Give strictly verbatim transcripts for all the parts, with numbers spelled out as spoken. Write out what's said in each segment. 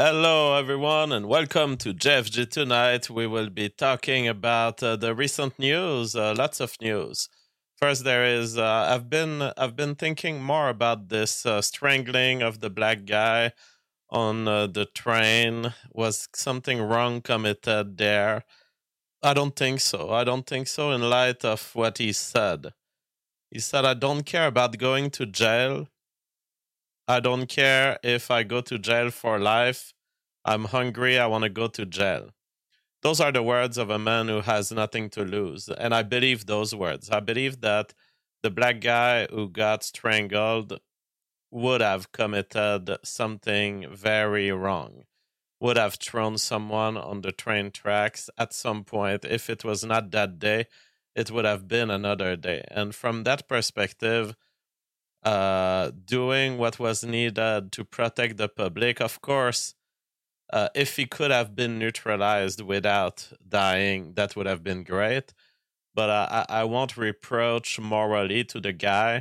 Hello, everyone, and welcome to J F G. Tonight, we will be talking about uh, the recent news. Uh, lots of news. First, there is. Uh, I've been. I've been thinking more about this uh, strangling of the black guy on uh, the train. Was something wrong committed there? I don't think so. I don't think so. In light of what he said, he said, "I don't care about going to jail. I don't care if I go to jail for life. I'm hungry. I want to go to jail." Those are the words of a man who has nothing to lose. And I believe those words. I believe that the black guy who got strangled would have committed something very wrong, would have thrown someone on the train tracks at some point. If it was not that day, it would have been another day. And from that perspective, uh, doing what was needed to protect the public, of course, uh, if he could have been neutralized without dying, that would have been great. But uh, I, I won't reproach morally to the guy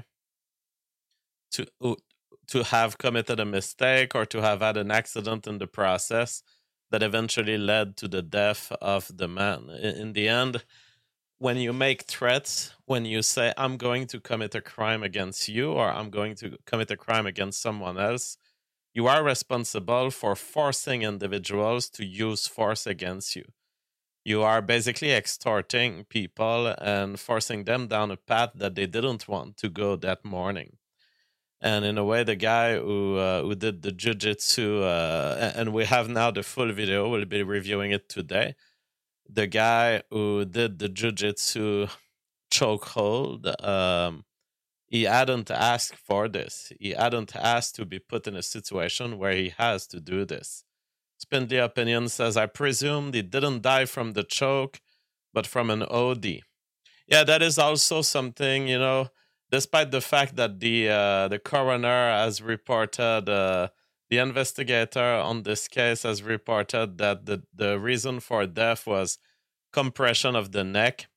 to to have committed a mistake or to have had an accident in the process that eventually led to the death of the man. In, in the end, when you make threats, when you say, I'm going to commit a crime against you or I'm going to commit a crime against someone else, you are responsible for forcing individuals to use force against you. You are basically extorting people and forcing them down a path that they didn't want to go that morning. And in a way, the guy who uh, who did the jujitsu, uh, and we have now the full video, we'll be reviewing it today. The guy who did the jujitsu chokehold, um, he hadn't asked for this. He hadn't asked to be put in a situation where he has to do this. Spindly Opinion says, I presumed he didn't die from the choke, but from an O D. Yeah, that is also something, you know, despite the fact that the uh, the coroner has reported, uh, the investigator on this case has reported that the, the reason for death was compression of the neck.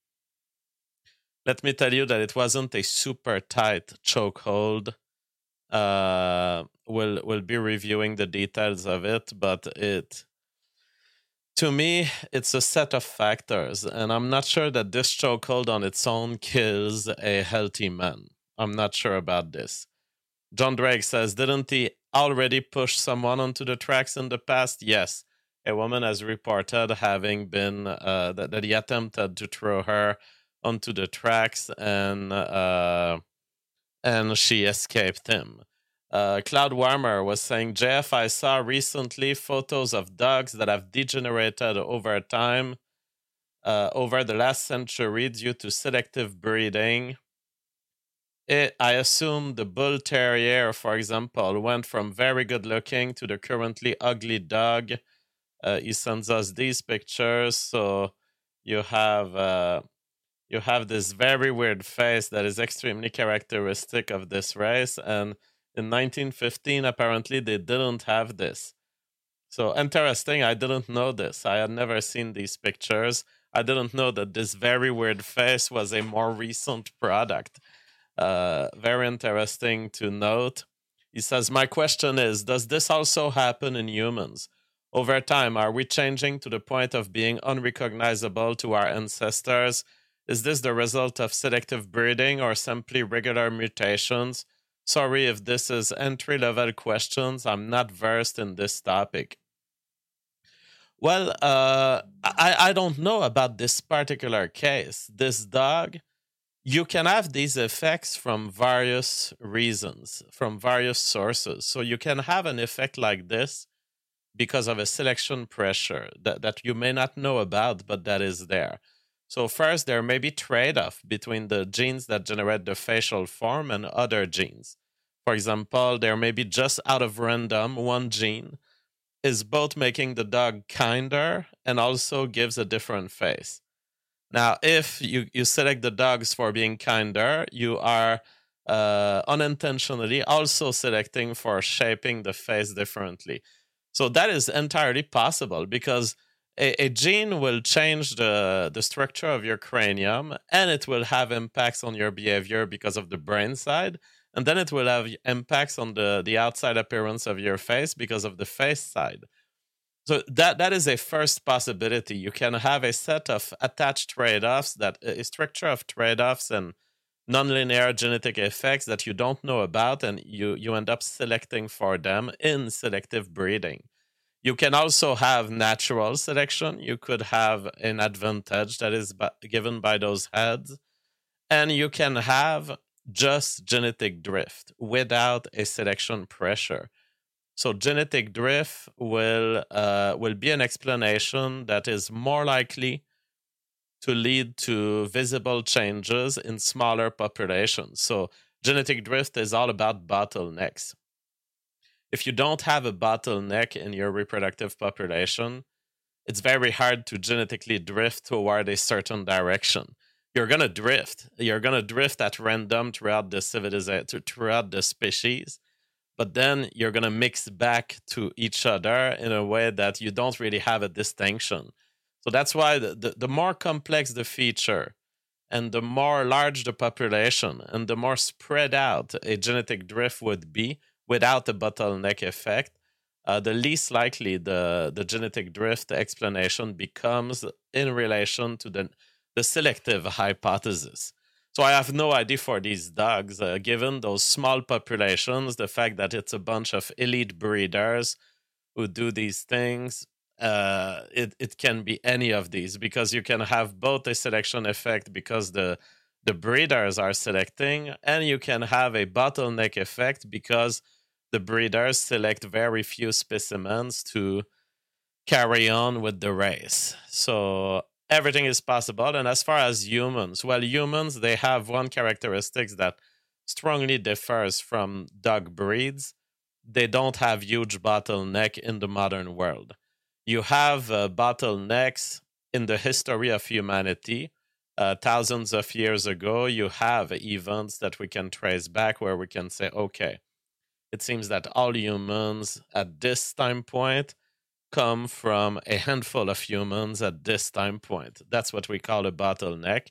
Let me tell you that it wasn't a super tight chokehold. Uh, we'll we'll be reviewing the details of it, but it, to me, it's a set of factors, and I'm not sure that this chokehold on its own kills a healthy man. I'm not sure about this. John Drake says, didn't he already push someone onto the tracks in the past? Yes. A woman has reported having been, uh, that, that he attempted to throw her onto the tracks, and uh, and she escaped him. Uh, Cloud Warmer was saying, J F, I saw recently photos of dogs that have degenerated over time, uh, over the last century due to selective breeding. It, I assume the Bull Terrier, for example, went from very good looking to the currently ugly dog. Uh, he sends us these pictures. So you have uh, you have this very weird face that is extremely characteristic of this race. And in nineteen fifteen, apparently, they didn't have this. So interesting. I didn't know this. I had never seen these pictures. I didn't know that this very weird face was a more recent product. Uh, very interesting to note. He says, my question is, does this also happen in humans? Over time, are we changing to the point of being unrecognizable to our ancestors? Is this the result of selective breeding or simply regular mutations? Sorry if this is entry-level questions. I'm not versed in this topic. Well, uh, I, I don't know about this particular case. This dog, you can have these effects from various reasons, from various sources. So you can have an effect like this because of a selection pressure that, that you may not know about, but that is there. So first, there may be trade-off between the genes that generate the facial form and other genes. For example, there may be just out of random one gene is both making the dog kinder and also gives a different face. Now, if you, you select the dogs for being kinder, you are uh, unintentionally also selecting for shaping the face differently. So that is entirely possible because a, a gene will change the, the structure of your cranium and it will have impacts on your behavior because of the brain side. And then it will have impacts on the, the outside appearance of your face because of the face side. So that that is a first possibility. You can have a set of attached trade-offs, that a structure of trade-offs and nonlinear genetic effects that you don't know about, and you you end up selecting for them in selective breeding. You can also have natural selection. You could have an advantage that is given by those heads, and you can have just genetic drift without a selection pressure. So genetic drift will uh, will be an explanation that is more likely to lead to visible changes in smaller populations. So genetic drift is all about bottlenecks. If you don't have a bottleneck in your reproductive population, it's very hard to genetically drift toward a certain direction. You're going to drift. You're going to drift at random throughout the civilization, throughout the species, but then you're going to mix back to each other in a way that you don't really have a distinction. So that's why the, the, the more complex the feature and the more large the population and the more spread out a genetic drift would be without the bottleneck effect, uh, the least likely the, the genetic drift explanation becomes in relation to the, the selective hypothesis. So I have no idea for these dogs, uh, given those small populations, the fact that it's a bunch of elite breeders who do these things, uh, it, it can be any of these, because you can have both a selection effect because the, the breeders are selecting, and you can have a bottleneck effect because the breeders select very few specimens to carry on with the race. So everything is possible. And as far as humans, well, humans, they have one characteristic that strongly differs from dog breeds. They don't have huge bottleneck in the modern world. You have uh, bottlenecks in the history of humanity. Uh, thousands of years ago, you have events that we can trace back where we can say, okay, it seems that all humans at this time point come from a handful of humans at this time point. That's what we call a bottleneck.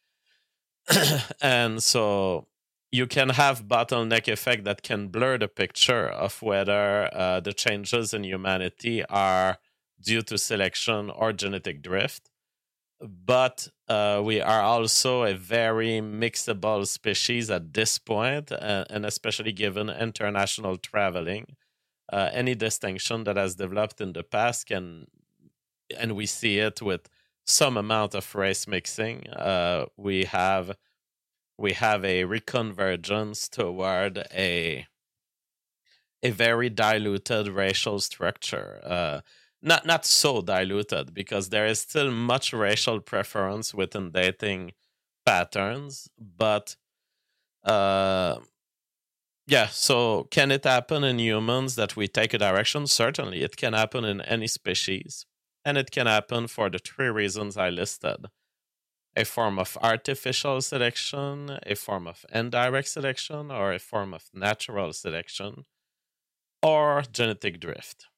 And so you can have bottleneck effect that can blur the picture of whether uh, the changes in humanity are due to selection or genetic drift. But uh, we are also a very mixable species at this point, uh, and especially given international traveling. Uh, any distinction that has developed in the past can, and we see it with some amount of race mixing, uh, we have we have a reconvergence toward a a very diluted racial structure. Uh, Not not so diluted, because there is still much racial preference within dating patterns, but uh, yeah. So can it happen in humans that we take a direction? Certainly, it can happen in any species, and it can happen for the three reasons I listed: a form of artificial selection, a form of indirect selection, or a form of natural selection, or genetic drift.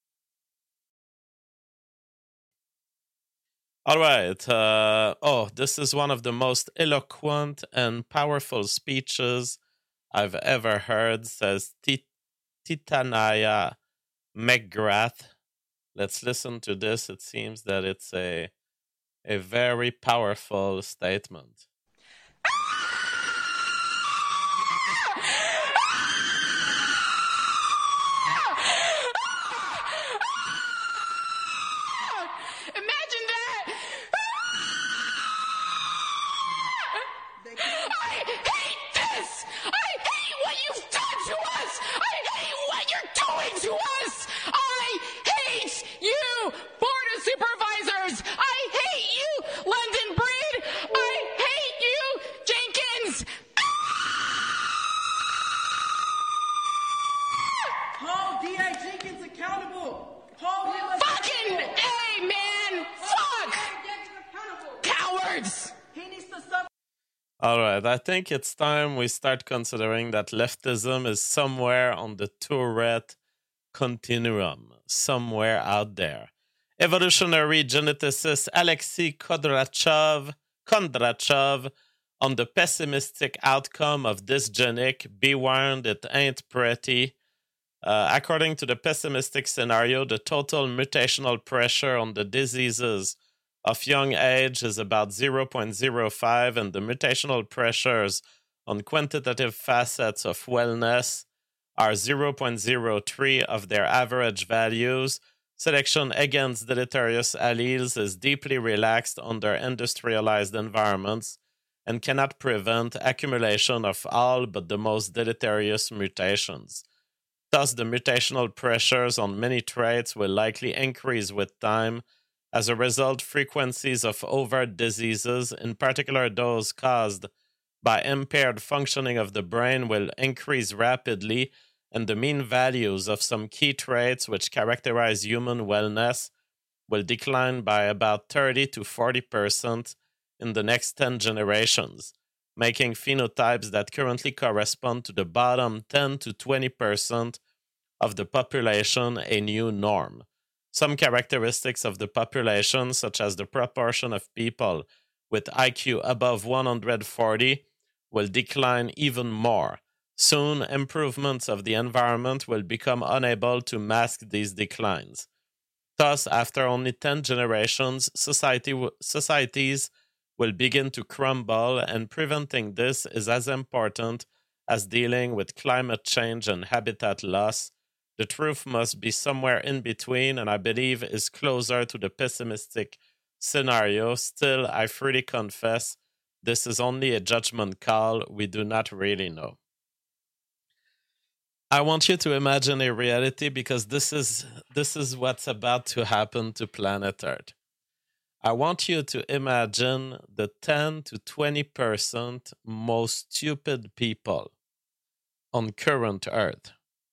All right. Uh, oh, this is one of the most eloquent and powerful speeches I've ever heard, says Titanaya McGrath. Let's listen to this. It seems that it's a, a very powerful statement. All right, I think it's time we start considering that leftism is somewhere on the Tourette continuum, somewhere out there. Evolutionary geneticist Alexei Kondrachov, Kondrachov on the pessimistic outcome of dysgenic, be warned it ain't pretty. Uh, according to the pessimistic scenario, the total mutational pressure on the diseases of young age is about zero point zero five, and the mutational pressures on quantitative facets of wellness are zero point zero three of their average values. Selection against deleterious alleles is deeply relaxed under industrialized environments and cannot prevent accumulation of all but the most deleterious mutations. Thus, the mutational pressures on many traits will likely increase with time. As a result, frequencies of overt diseases, in particular those caused by impaired functioning of the brain, will increase rapidly, and the mean values of some key traits which characterize human wellness will decline by about thirty to forty percent in the next ten generations, making phenotypes that currently correspond to the bottom ten to twenty percent of the population a new norm. Some characteristics of the population, such as the proportion of people with I Q above one hundred forty, will decline even more. Soon, improvements of the environment will become unable to mask these declines. Thus, after only ten generations, society w- societies will begin to crumble, and preventing this is as important as dealing with climate change and habitat loss. The truth must be somewhere in between, and I believe is closer to the pessimistic scenario. Still, I freely confess, this is only a judgment call. We do not really know. I want you to imagine a reality, because this is this is what's about to happen to planet Earth. I want you to imagine the ten to twenty percent most stupid people on current Earth.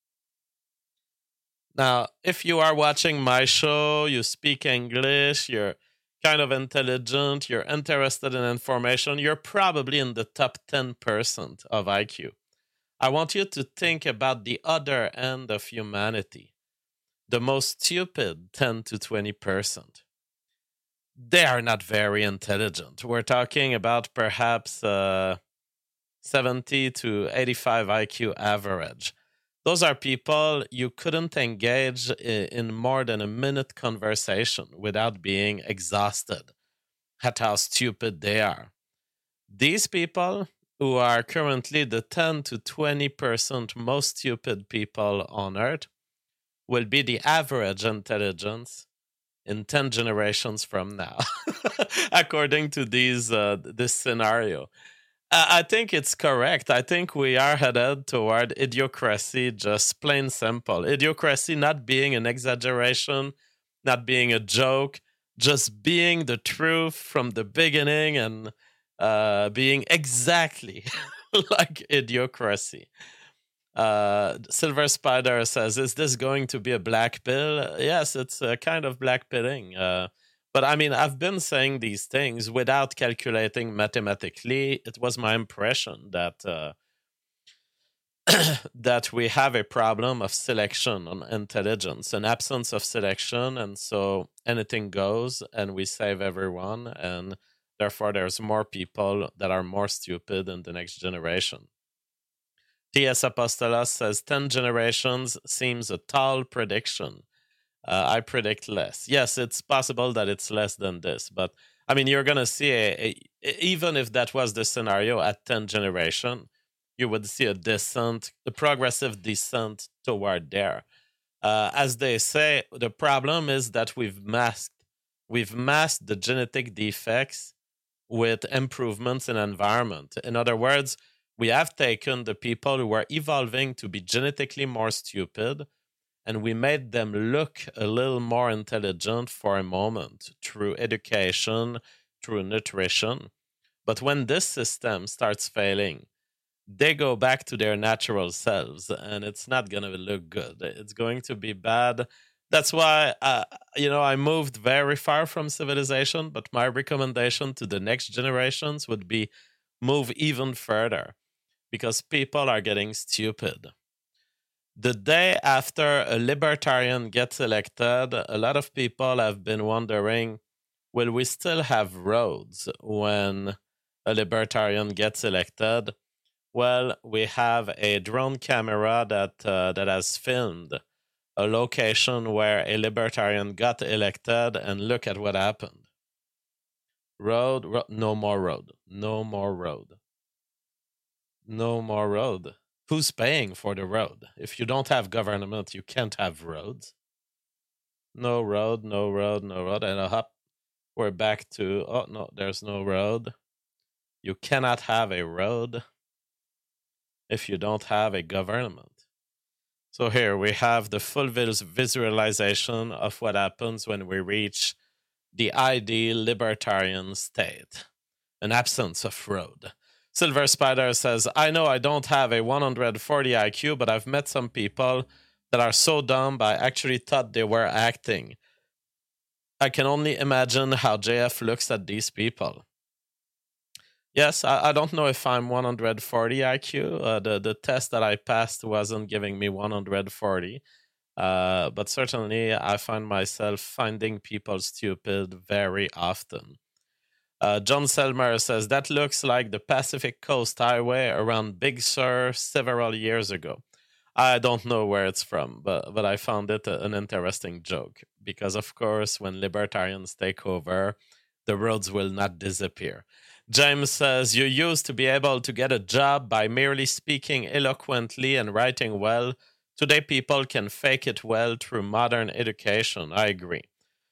Now, if you are watching my show, you speak English, you're kind of intelligent, you're interested in information, you're probably in the top ten percent of I Q. I want you to think about the other end of humanity, the most stupid ten to twenty percent. They are not very intelligent. We're talking about perhaps uh, seventy to eighty-five I Q average. Those are people you couldn't engage in more than a minute conversation without being exhausted at how stupid they are. These people, who are currently the ten to twenty percent most stupid people on Earth, will be the average intelligence in ten generations from now, according to these uh, this scenario. I think it's correct. I think we are headed toward idiocracy, just plain simple. Idiocracy not being an exaggeration, not being a joke, just being the truth from the beginning, and uh, being exactly like idiocracy. Uh, Silver Spider says, is this going to be a black pill? Yes, it's a kind of black pilling. Uh, But I mean, I've been saying these things without calculating mathematically. It was my impression that uh, that we have a problem of selection on intelligence, an absence of selection, and so anything goes, and we save everyone, and therefore there's more people that are more stupid in the next generation. T S Apostolos says ten generations seems a tall prediction. Uh, I predict less. Yes, it's possible that it's less than this, but I mean, you're going to see, a, a, even if that was the scenario at ten generation, you would see a descent, a progressive descent toward there. Uh, as they say, the problem is that we've masked, we've masked the genetic defects with improvements in environment. In other words, we have taken the people who are evolving to be genetically more stupid, and we made them look a little more intelligent for a moment through education, through nutrition. But when this system starts failing, they go back to their natural selves, and it's not going to look good. It's going to be bad. That's why, uh, you know, I moved very far from civilization, but my recommendation to the next generations would be move even further, because people are getting stupid. The day after a libertarian gets elected, a lot of people have been wondering, will we still have roads when a libertarian gets elected? Well, we have a drone camera that uh, that has filmed a location where a libertarian got elected, and look at what happened. Road, ro- no more road, no more road, no more road. Who's paying for the road? If you don't have government, you can't have roads. No road, no road, no road, and a hop. We're back to, oh no, there's no road. You cannot have a road if you don't have a government. So here we have the full vis- visualization of what happens when we reach the ideal libertarian state, an absence of road. Silver Spider says, I know I don't have a one hundred forty I Q, but I've met some people that are so dumb I actually thought they were acting. I can only imagine how J F looks at these people. Yes, I, I don't know if I'm one hundred forty I Q. Uh, the, the test that I passed wasn't giving me one hundred forty. Uh, but certainly, I find myself finding people stupid very often. Uh, John Selmer says that looks like the Pacific Coast Highway around Big Sur several years ago. I don't know where it's from, but but I found it a, an interesting joke because, of course, when libertarians take over, the roads will not disappear. James says you used to be able to get a job by merely speaking eloquently and writing well. Today, people can fake it well through modern education. I agree.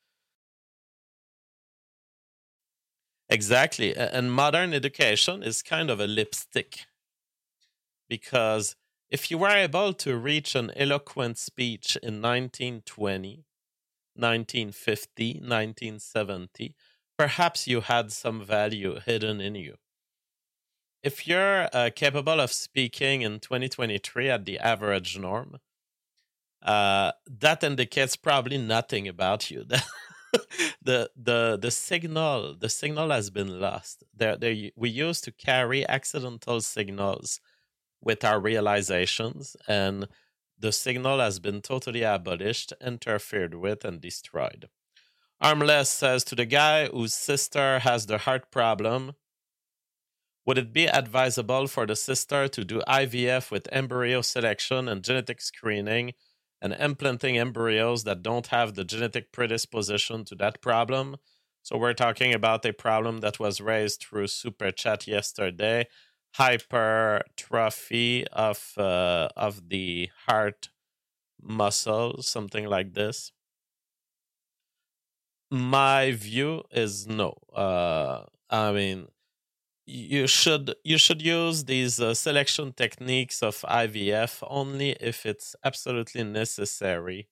Exactly. And modern education is kind of a lipstick because if you were able to reach an eloquent speech in nineteen twenty, nineteen fifty, nineteen seventy, perhaps you had some value hidden in you. If you're uh, capable of speaking in twenty twenty-three at the average norm, uh, that indicates probably nothing about you. the the the signal the signal has been lost. There, there we used to carry accidental signals with our realizations, and the signal has been totally abolished, interfered with, and destroyed. Armless says to the guy whose sister has the heart problem, would it be advisable for the sister to do I V F with embryo selection and genetic screening and implanting embryos that don't have the genetic predisposition to that problem? So we're talking about a problem that was raised through Super Chat yesterday, hypertrophy of uh, of the heart muscle, something like this. My view is no. Uh, I mean, you should you should use these uh, selection techniques of I V F only if it's absolutely necessary,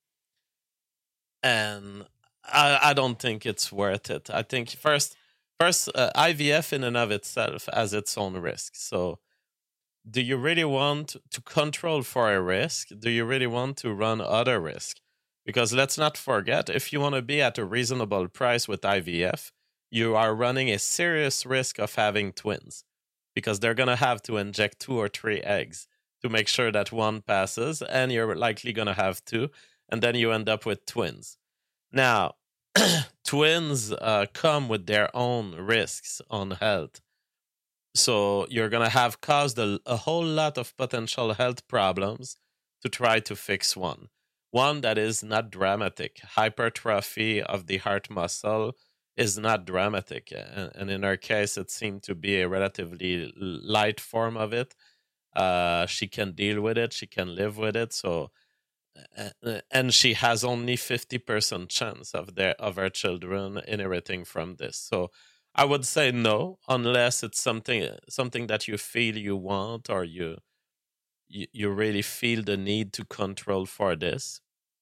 and I, I don't think it's worth it. I think first first uh, I V F in and of itself has its own risk. So, do you really want to control for a risk? Do you really want to run other risk? Because let's not forget, if you want to be at a reasonable price with I V F, you are running a serious risk of having twins because they're going to have to inject two or three eggs to make sure that one passes, and you're likely going to have two, and then you end up with twins. Now, twins uh, come with their own risks on health. So you're going to have caused a, a whole lot of potential health problems to try to fix one. One that is not dramatic. Hypertrophy of the heart muscle is not dramatic. And, and in her case, it seemed to be a relatively light form of it. Uh, she can deal with it, she can live with it. So, and she has only fifty percent chance of their of her children inheriting from this. So I would say no, unless it's something something that you feel you want, or you you, you really feel the need to control for this.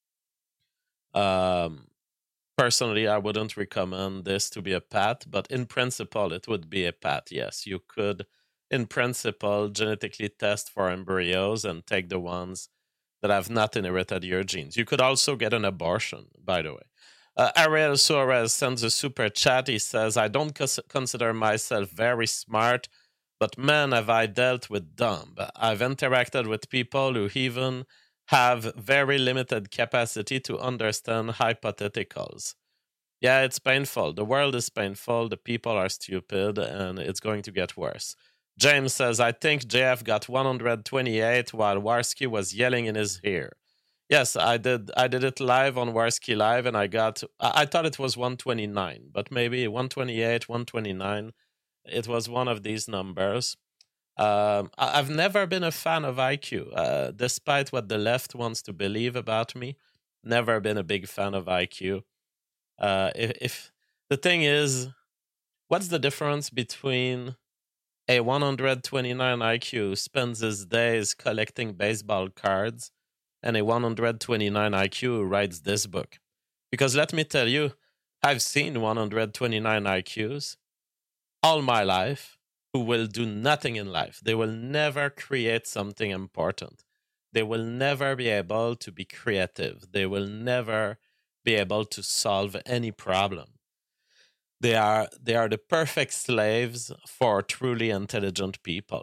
Um, personally, I wouldn't recommend this to be a path, but in principle, it would be a path. Yes, you could, in principle, genetically test for embryos and take the ones that have not inherited your genes. You could also get an abortion, by the way. Uh, Ariel Suarez sends a super chat. He says, I don't cons- consider myself very smart, but man, have I dealt with dumb. I've interacted with people who even have very limited capacity to understand hypotheticals. Yeah, it's painful. The world is painful. The people are stupid, and it's going to get worse. James says, I think J F got one hundred twenty-eight while Warski was yelling in his ear. Yes, I did. I did it live on Warski Live, and I got. I, I thought it was one twenty-nine, but maybe one twenty-eight, one twenty-nine. It was one of these numbers. Um, I, I've never been a fan of I Q, uh, despite what the left wants to believe about me. Never been a big fan of I Q. Uh, if, if the thing is, what's the difference between a one hundred twenty-nine I Q spends his days collecting baseball cards and a one hundred twenty-nine I Q writes this book? Because let me tell you, I've seen one hundred twenty-nine I Qs all my life who will do nothing in life. They will never create something important. They will never be able to be creative. They will never be able to solve any problem. They are they are the perfect slaves for truly intelligent people.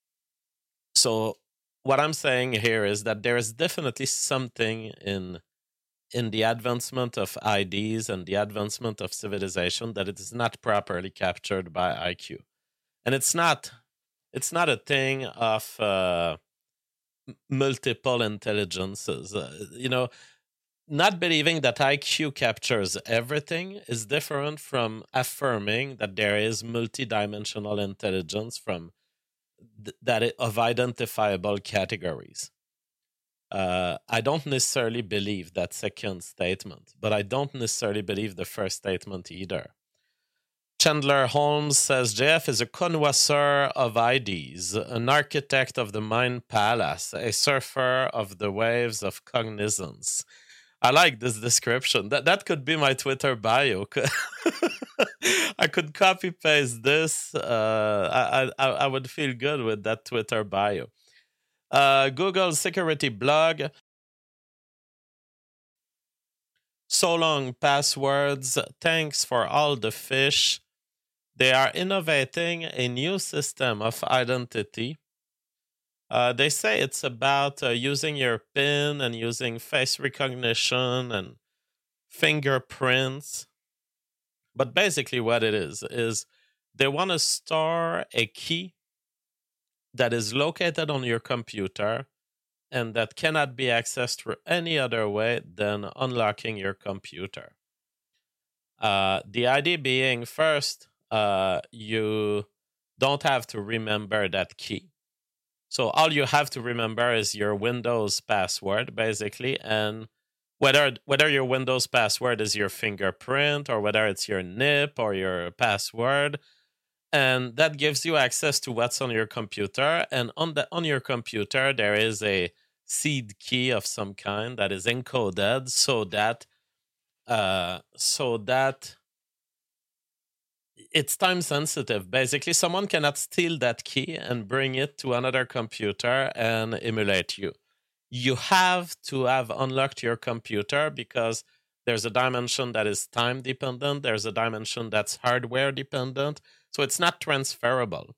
So what I'm saying here is that there is definitely something in in the advancement of ideas and the advancement of civilization that it is not properly captured by I Q. And it's not it's not a thing of uh, multiple intelligences. Uh, you know, not believing that I Q captures everything is different from affirming that there is multidimensional intelligence from th- that it, of identifiable categories. Uh, I don't necessarily believe that second statement, but I don't necessarily believe the first statement either. Chandler Holmes says J F is a connoisseur of I Ds, an architect of the mind palace, a surfer of the waves of cognizance. I like this description. That that could be my Twitter bio. I could copy paste this. Uh, I, I I would feel good with that Twitter bio. Uh, Google security blog. So long passwords. Thanks for all the fish. They are innovating a new system of identity. Uh, they say it's about uh, using your PIN and using face recognition and fingerprints. But basically, what it is, is they want to store a key that is located on your computer and that cannot be accessed through any other way than unlocking your computer. Uh, the idea being, first, uh, you don't have to remember that key. So all you have to remember is your Windows password, basically, and whether whether your Windows password is your fingerprint or whether it's your N I P or your password, and that gives you access to what's on your computer. And on the on your computer, there is a seed key of some kind that is encoded so that uh, so that it's time sensitive. Basically, someone cannot steal that key and bring it to another computer and emulate you. You have to have unlocked your computer because there's a dimension that is time dependent. There's a dimension that's hardware dependent. So it's not transferable.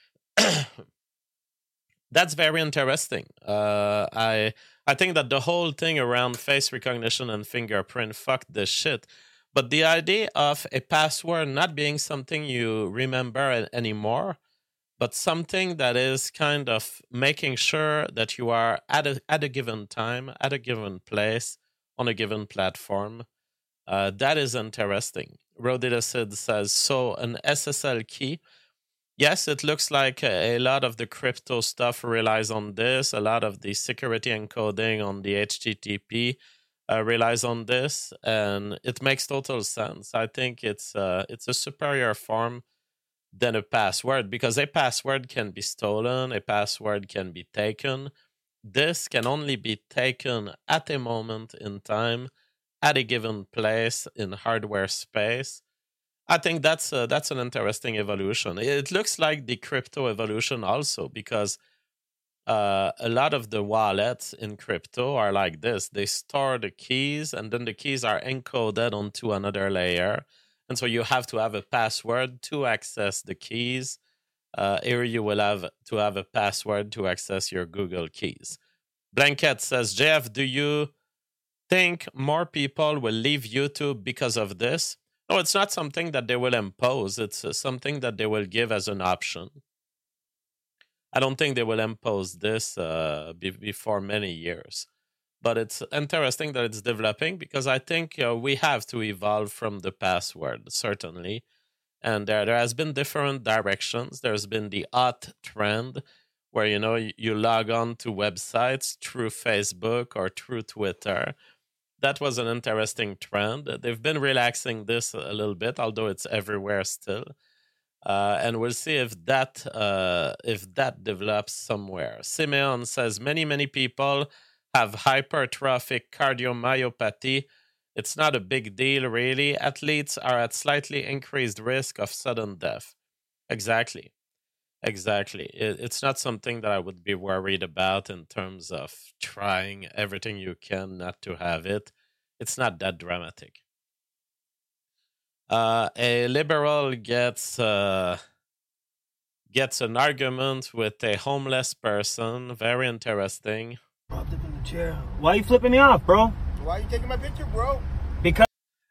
That's very interesting. Uh, I I think that the whole thing around face recognition and fingerprint fucked this shit. But the idea of a password not being something you remember anymore, but something that is kind of making sure that you are at a, at a given time, at a given place, on a given platform, uh, that is interesting. Rodilacid says, so an S S L key. Yes, it looks like a, a lot of the crypto stuff relies on this. A lot of the security encoding on the H T T P Uh, relies on this, and it makes total sense. I think it's uh, it's a superior form than a password because a password can be stolen, a password can be taken. This can only be taken at a moment in time, at a given place in hardware space. I think that's uh, that's an interesting evolution. It looks like the crypto evolution also because uh, a lot of the wallets in crypto are like this. They store the keys and then the keys are encoded onto another layer. And so you have to have a password to access the keys. Uh, here you will have to have a password to access your Google keys. Blanket says, J F, do you think more people will leave YouTube because of this? No, it's not something that they will impose. It's uh, something that they will give as an option. I don't think they will impose this uh, be- before many years. But it's interesting that it's developing because I think uh, we have to evolve from the password, certainly. And there, there has been different directions. There's been the hot trend where, you know, you, you log on to websites through Facebook or through Twitter. That was an interesting trend. They've been relaxing this a little bit, although it's everywhere still. Uh, and we'll see if that uh, if that develops somewhere. Simeon says many many people have hypertrophic cardiomyopathy. It's not a big deal, really. Athletes are at slightly increased risk of sudden death. Exactly, exactly. It, it's not something that I would be worried about in terms of trying everything you can not to have it. It's not that dramatic. Uh, a liberal gets uh, gets an argument with a homeless person. Very interesting. Propped up in the chair. Why are you flipping me off, bro? Why are you taking my picture, bro? Because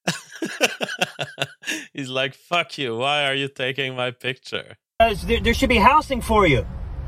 He's like, fuck you. Why are you taking my picture? there, there should be housing for you.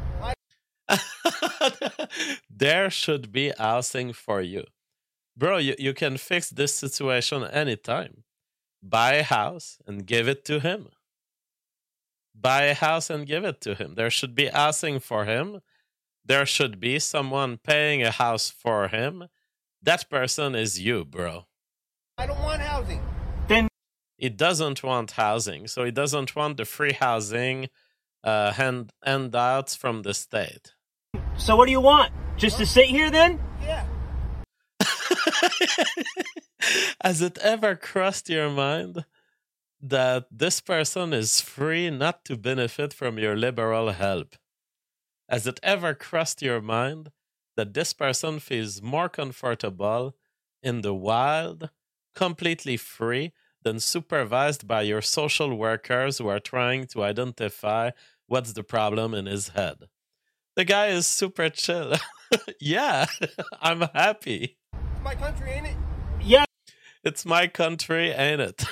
There should be housing for you. Bro, you, you can fix this situation anytime. Buy a house and give it to him. Buy a house and give it to him. There should be housing for him. There should be someone paying a house for him. That person is you, bro. I don't want housing. Then He doesn't want housing, so he doesn't want the free housing uh, hand handouts from the state. so what do you want? Just to sit here then? Yeah. Has it ever crossed your mind that this person is free not to benefit from your liberal help? Has it ever crossed your mind that this person feels more comfortable in the wild, completely free, than supervised by your social workers who are trying to identify what's the problem in his head? The guy is super chill. Yeah, I'm happy. It's my country, ain't it? Yeah, It's my country, ain't it?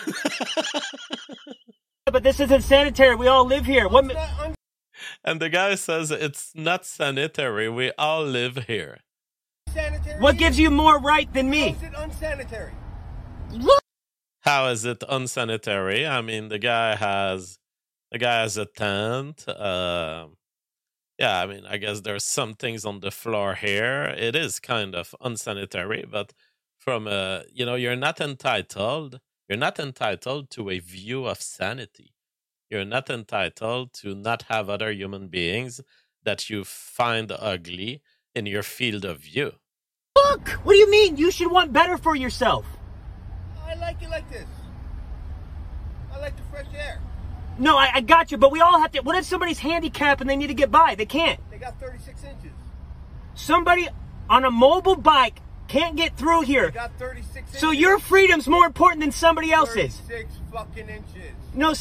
but this isn't sanitary. We all live here. What? It's ma- not un- And the guy says it's not sanitary. We all live here. sanitary. What gives you more right than me? How is it unsanitary? How is it unsanitary? I mean, the guy has the guy has a tent. Uh, yeah, I mean, I guess there's some things on the floor here. It is kind of unsanitary, but from a you know, you're not entitled. You're not entitled to a view of sanity. You're not entitled to not have other human beings that you find ugly in your field of view. Look, what do you mean? You should want better for yourself. I like it like this. I like the fresh air. No, I, I got you, but we all have to. What if somebody's handicapped and they need to get by? They can't. They got thirty-six inches. Somebody on a mobile bike can't get through They here. got thirty-six inches. So your freedom's more important than somebody else's. thirty-six fucking inches. No,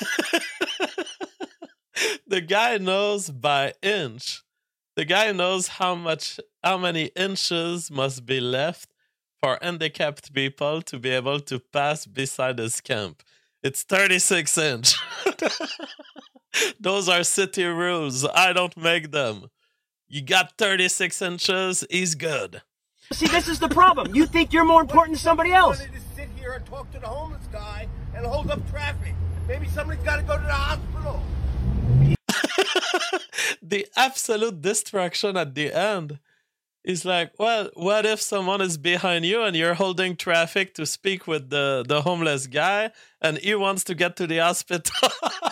The guy knows by inch. The guy knows how much, how many inches must be left for handicapped people to be able to pass beside his camp. It's thirty-six inch. Those are city rules. I don't make them. You got thirty-six inches, he's good. see, this is the problem. You think you're more important than somebody I else. wanted to sit here and talk to the homeless guy and hold up traffic. Maybe somebody's got to go to the hospital. The absolute destruction at the end is like, well, what if someone is behind you and you're holding traffic to speak with the, the homeless guy and he wants to get to the hospital?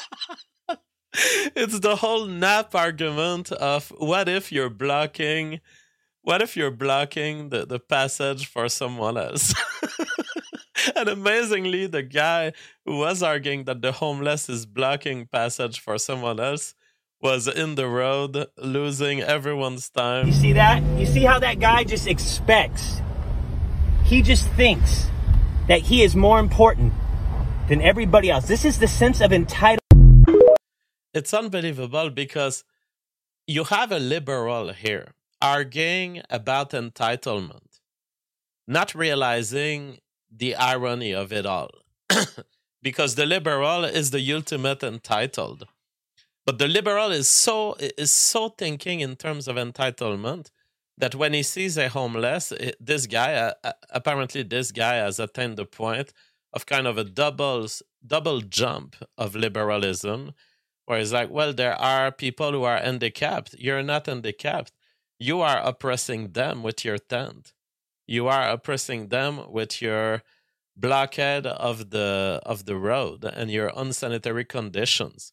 It's the whole nap argument of what if you're blocking what if you're blocking the, the passage for someone else? And amazingly, the guy who was arguing that the homeless is blocking passage for someone else was in the road, losing everyone's You time. see that? You see how that guy just expects? He just thinks that he is more important than everybody else. This is the sense of entitlement. It's unbelievable because you have a liberal here arguing about entitlement, not realizing the irony of it all. Because the liberal is the ultimate entitled. But the liberal is so is so thinking in terms of entitlement that when he sees a homeless, this guy uh, apparently this guy has attained the point of kind of a double double jump of liberalism, where it's like, well, there are people who are handicapped. You're not handicapped. You are oppressing them with your tent. You are oppressing them with your blockade of the of the road and your unsanitary conditions.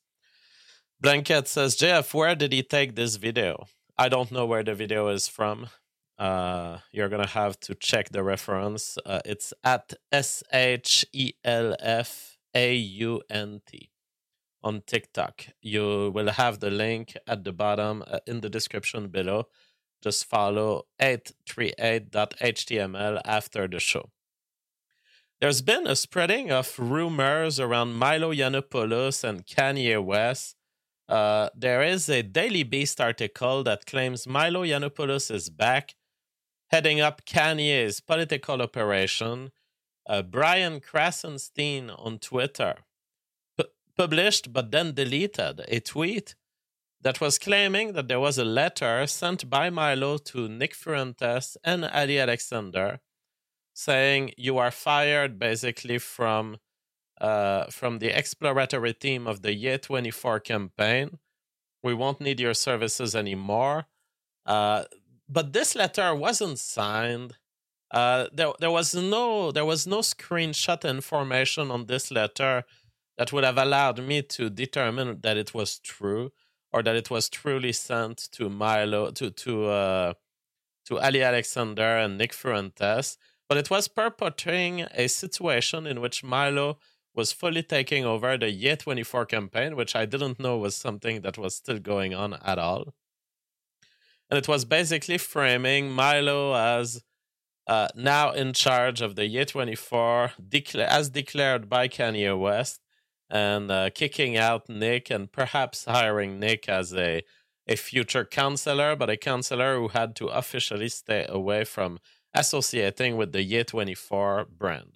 Blanket says, J F, where did he take this video? I don't know where the video is from. Uh, you're going to have to check the reference. Uh, it's at S H E L F A U N T on TikTok. You will have the link at the bottom uh, in the description below. Just follow eight thirty-eight dot H T M L after the show. There's been a spreading of rumors around Milo Yiannopoulos and Kanye West. Uh, there is a Daily Beast article that claims Milo Yiannopoulos is back, heading up Kanye's political operation. Uh, Brian Krasenstein on Twitter pu- published but then deleted a tweet that was claiming that there was a letter sent by Milo to Nick Fuentes and Ali Alexander saying you are fired basically from uh, from the exploratory team of the Ye twenty-four campaign. We won't need your services anymore. Uh, but this letter wasn't signed. Uh, there, there was no there was no screenshot information on this letter that would have allowed me to determine that it was true or that it was truly sent to Milo to to uh, to Ali Alexander and Nick Fuentes. But it was perpetrating a situation in which Milo was fully taking over the Ye twenty-four campaign, which I didn't know was something that was still going on at all. And it was basically framing Milo as uh, now in charge of the Ye twenty-four, decla- as declared by Kanye West, and uh, kicking out Nick and perhaps hiring Nick as a, a future counselor, but a counselor who had to officially stay away from associating with the Ye twenty-four brand.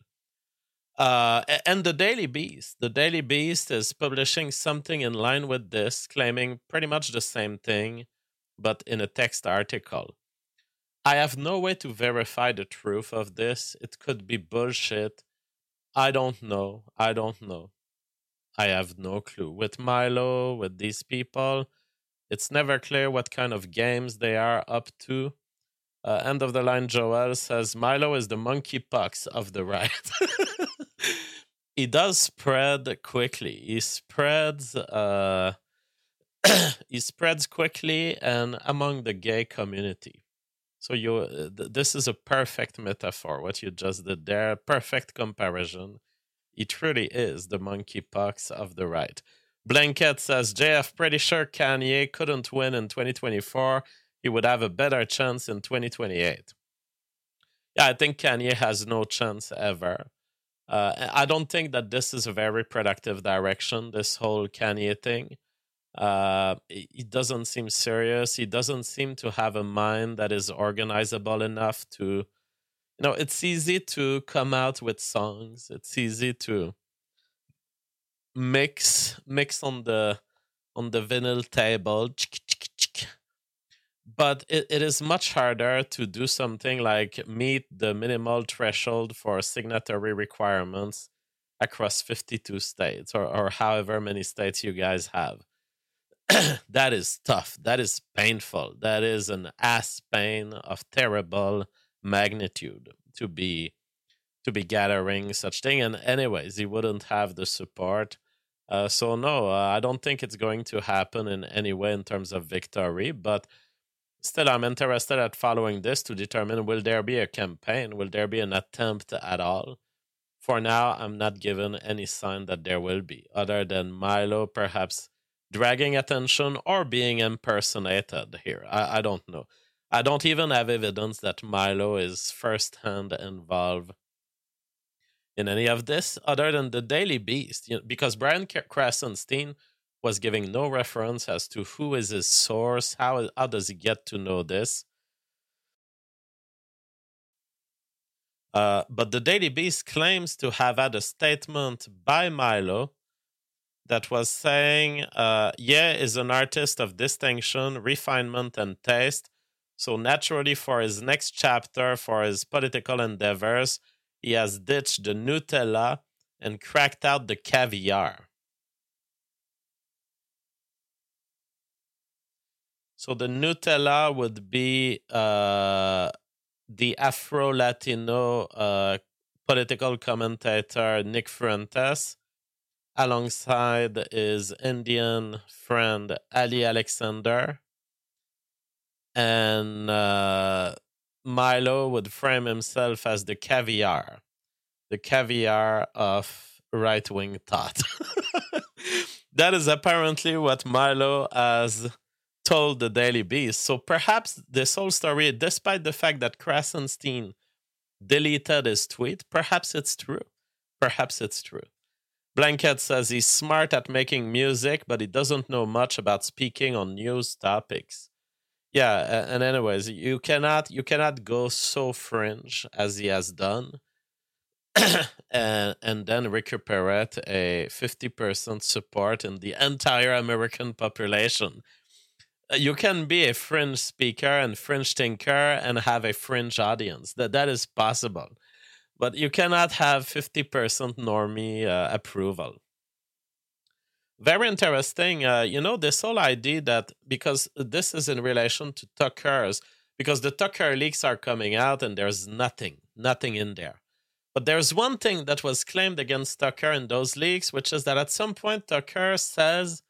Uh, and the Daily Beast. The Daily Beast is publishing something in line with this, claiming pretty much the same thing, but in a text article. I have no way to verify the truth of this. It could be bullshit. I don't know. I don't know. I have no clue. With Milo, with these people, it's never clear what kind of games they are up to. Uh, end of the line, Joel says, Milo is the monkeypox of the right. He does spread quickly. He spreads uh, he spreads quickly and among the gay community. So you, uh, th- this is a perfect metaphor, what you just did there. Perfect comparison. It truly is the monkeypox of the right. Blanket says, J F, pretty sure Kanye couldn't win in twenty twenty-four. He would have a better chance in twenty twenty-eight. Yeah, I think Kanye has no chance ever. Uh, I don't think that this is a very productive direction, this whole Kanye thing. Uh, it doesn't seem serious. He doesn't seem to have a mind that is organizable enough to, you know, it's easy to come out with songs. It's easy to mix, mix on the, on the vinyl table. But it, it is much harder to do something like meet the minimal threshold for signatory requirements across fifty-two states or, or however many states you guys have. That is tough. That is painful. That is an ass pain of terrible magnitude to be to be gathering such thing. And anyways, he wouldn't have the support. Uh, so no, uh, I don't think it's going to happen in any way in terms of victory, but still, I'm interested at following this to determine, will there be a campaign? Will there be an attempt at all? For now, I'm not given any sign that there will be, other than Milo perhaps dragging attention or being impersonated here. I, I don't know. I don't even have evidence that Milo is firsthand involved in any of this, other than the Daily Beast, you know, because Brian Krasenstein was giving no reference as to who is his source, how, how does he get to know this. Uh, but the Daily Beast claims to have had a statement by Milo that was saying, uh, Ye is an artist of distinction, refinement, and taste. So naturally, for his next chapter, for his political endeavors, he has ditched the Nutella and cracked out the caviar. So the Nutella would be uh, the Afro-Latino uh, political commentator Nick Fuentes, alongside his Indian friend Ali Alexander. And uh, Milo would frame himself as the caviar, the caviar of right-wing thought. That is apparently what Milo has told the Daily Beast. So perhaps this whole story, despite the fact that Krasenstein deleted his tweet, perhaps it's true. Perhaps it's true. Blanket says he's smart at making music, but he doesn't know much about speaking on news topics. Yeah, and anyways, you cannot you cannot go so fringe as he has done, and and then recuperate a fifty percent support in the entire American population. You can be a fringe speaker and fringe thinker and have a fringe audience. That that is possible, but you cannot have fifty percent normie uh, approval. Very interesting. Uh, you know, this whole idea that, because this is in relation to Tucker's, because the Tucker leaks are coming out and there's nothing, nothing in there. But there's one thing that was claimed against Tucker in those leaks, which is that at some point Tucker says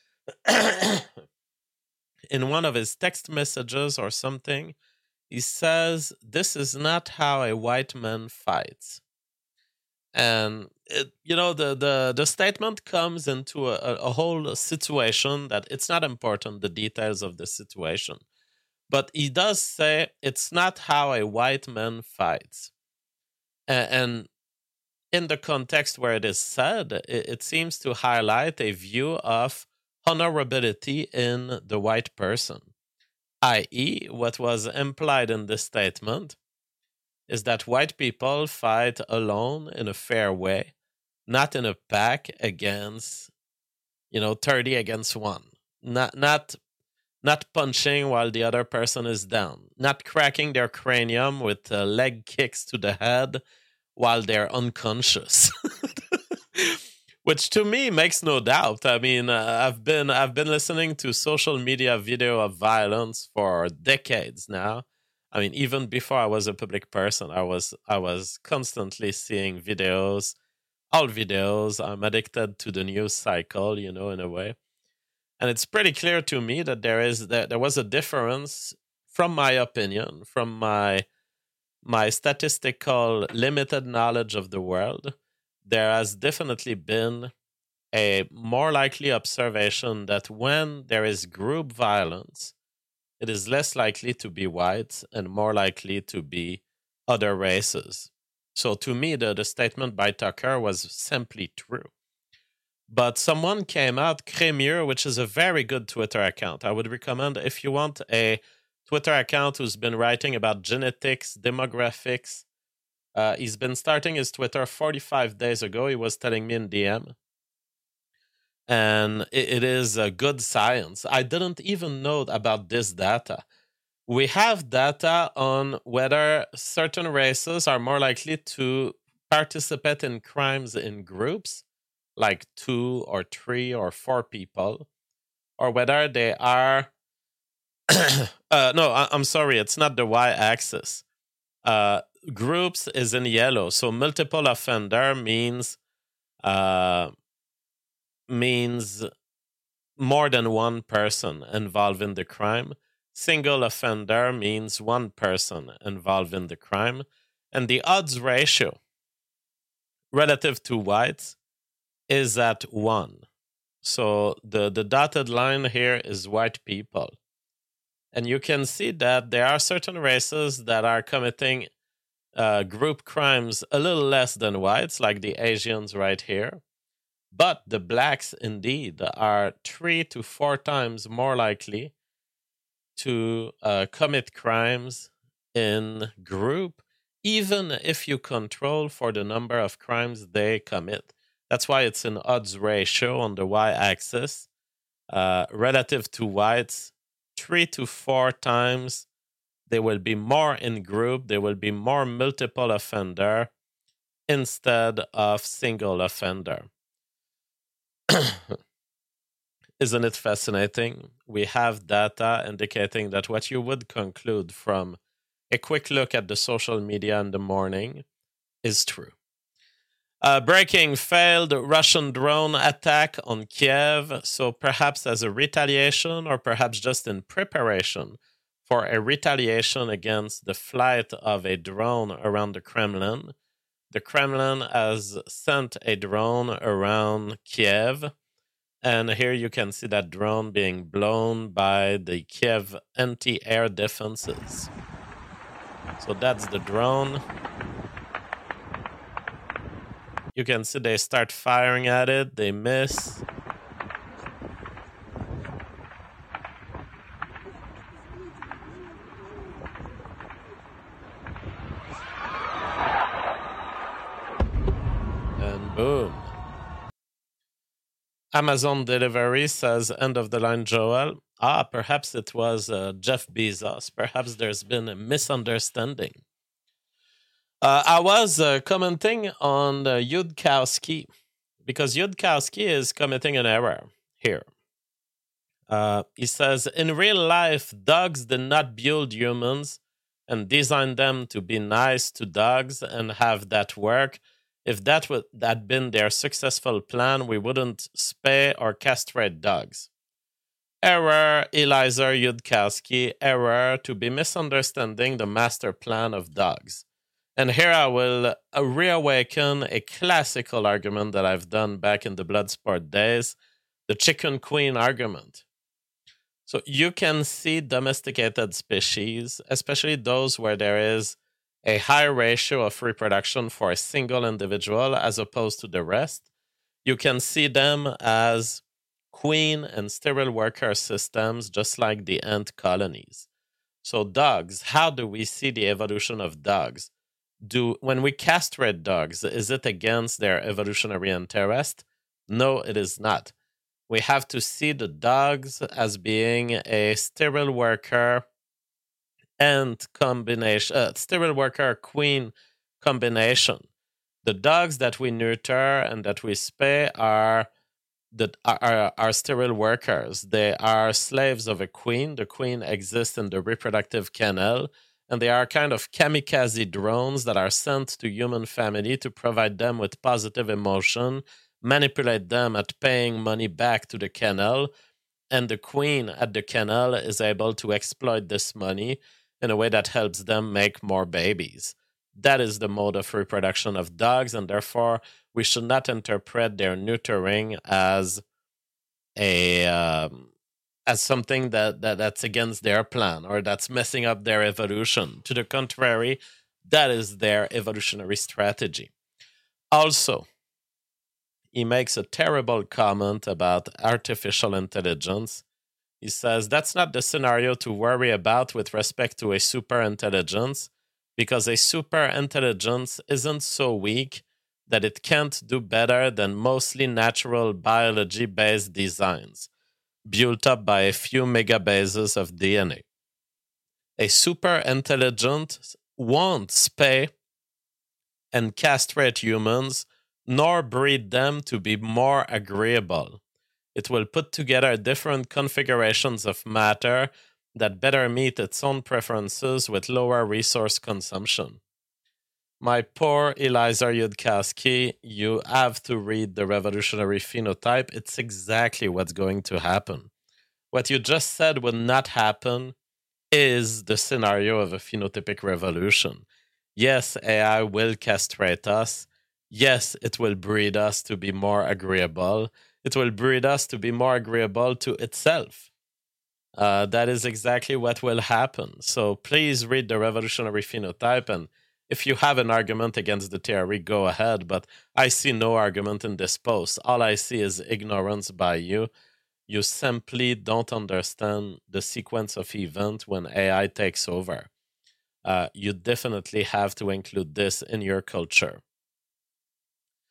in one of his text messages or something, he says, "This is not how a white man fights." And, it, you know, the, the, the statement comes into a, a whole situation that it's not important, the details of the situation. But he does say it's not how a white man fights. And, and in the context where it is said, it, it seems to highlight a view of honorability in the white person, that is, what was implied in this statement is that white people fight alone in a fair way, not in a pack against, you know, thirty against one. Not not not punching while the other person is down. Not cracking their cranium with uh, leg kicks to the head while they're unconscious. Which to me makes no doubt. I mean, uh, I've been I've been listening to social media video of violence for decades now. I mean, even before I was a public person, I was I was constantly seeing videos, all videos. I'm addicted to the news cycle, you know, in a way. And it's pretty clear to me that there is that there was a difference, from my opinion, from my my statistical limited knowledge of the world. There has definitely been a more likely observation that when there is group violence, it is less likely to be whites and more likely to be other races. So to me, the, the statement by Tucker was simply true. But someone came out, Crémieux, which is a very good Twitter account. I would recommend, if you want a Twitter account who's been writing about genetics, demographics. Uh, he's been starting his Twitter forty-five days ago. He was telling me in D M. And it, it is a good science. I didn't even know about this data. We have data on whether certain races are more likely to participate in crimes in groups, like two or three or four people, or whether they are... uh, no, I, I'm sorry, it's not the y-axis. Uh, groups is in yellow, so multiple offender means... Uh, means more than one person involved in the crime. Single offender means one person involved in the crime. And the odds ratio relative to whites is at one. So the, the dotted line here is white people. And you can see that there are certain races that are committing uh, group crimes a little less than whites, like the Asians right here. But the blacks, indeed, are three to four times more likely to uh, commit crimes in group, even if you control for the number of crimes they commit. That's why it's an odds ratio on the y-axis. Uh, relative to whites, three to four times they will be more in group, they will be more multiple offender instead of single offender. Isn't it fascinating? We have data indicating that what you would conclude from a quick look at the social media in the morning is true. Uh, breaking failed Russian drone attack on Kiev, so perhaps as a retaliation or perhaps just in preparation for a retaliation against the flight of a drone around the Kremlin. The Kremlin has sent a drone around Kiev, and here you can see that drone being blown by the Kiev anti-air defenses. So that's the drone. You can see they start firing at it, they miss. And boom. Amazon delivery says, end of the line, Joel. Ah, perhaps it was uh, Jeff Bezos. Perhaps there's been a misunderstanding. Uh, I was uh, commenting on uh, Yudkowsky because Yudkowsky is committing an error here. Uh, he says, in real life, dogs did not build humans and design them to be nice to dogs and have that work. If that would that been their successful plan, we wouldn't spay or castrate dogs. Error, Eliezer Yudkowsky, error to be misunderstanding the master plan of dogs. And here I will uh, reawaken a classical argument that I've done back in the Bloodsport days, the chicken queen argument. So you can see domesticated species, especially those where there is a high ratio of reproduction for a single individual as opposed to the rest. You can see them as queen and sterile worker systems, just like the ant colonies. So dogs, how do we see the evolution of dogs? Do when we castrate dogs, is it against their evolutionary interest? No, it is not. We have to see the dogs as being a sterile worker and combination, uh, sterile worker queen combination. The dogs that we neuter and that we spay are that are, are, are sterile workers. They are slaves of a queen. The queen exists in the reproductive canal. And they are kind of kamikaze drones that are sent to human family to provide them with positive emotion, manipulate them at paying money back to the kennel, and the queen at the kennel is able to exploit this money in a way that helps them make more babies. That is the mode of reproduction of dogs, and therefore we should not interpret their neutering as a... Um, as something that, that that's against their plan or that's messing up their evolution. To the contrary, that is their evolutionary strategy. Also, he makes a terrible comment about artificial intelligence. He says that's not the scenario to worry about with respect to a super intelligence, because a super intelligence isn't so weak that it can't do better than mostly natural biology-based designs, built up by a few megabases of D N A. A super intelligent won't spay and castrate humans, nor breed them to be more agreeable. It will put together different configurations of matter that better meet its own preferences with lower resource consumption. My poor Eliezer Yudkowsky, you have to read The Revolutionary Phenotype. It's exactly what's going to happen. What you just said would not happen is the scenario of a phenotypic revolution. Yes, A I will castrate us. Yes, it will breed us to be more agreeable. It will breed us to be more agreeable to itself. Uh, that is exactly what will happen. So please read The Revolutionary Phenotype, and if you have an argument against the theory, go ahead, but I see no argument in this post. All I see is ignorance by you. You simply don't understand the sequence of events when A I takes over. Uh, you definitely have to include this in your culture.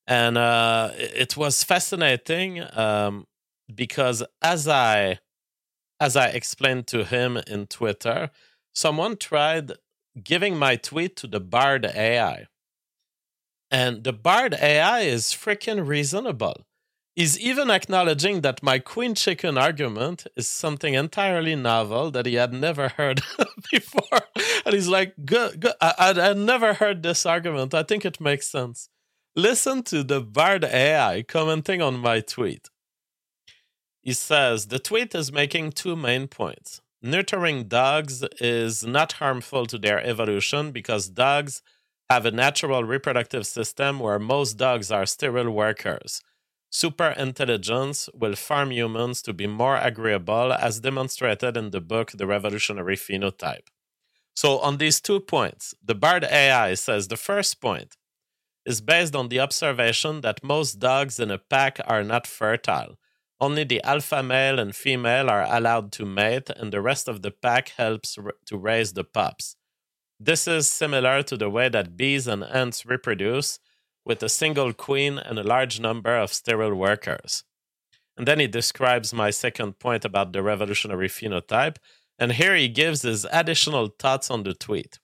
And uh, it was fascinating um, because as I as I explained to him in Twitter, someone tried giving my tweet to the Bard A I. And the Bard A I is freaking reasonable. He's even acknowledging that my queen chicken argument is something entirely novel that he had never heard before. And he's like, good, good. I, I, I never heard this argument. I think it makes sense. Listen to the Bard A I commenting on my tweet. He says, the tweet is making two main points. Neutering dogs is not harmful to their evolution because dogs have a natural reproductive system where most dogs are sterile workers. Super intelligence will farm humans to be more agreeable, as demonstrated in the book The Revolutionary Phenotype. So on these two points, the Bard A I says the first point is based on the observation that most dogs in a pack are not fertile. Only the alpha male and female are allowed to mate, and the rest of the pack helps r- to raise the pups. This is similar to the way that bees and ants reproduce, with a single queen and a large number of sterile workers. And then he describes my second point about the revolutionary phenotype, and here he gives his additional thoughts on the tweet.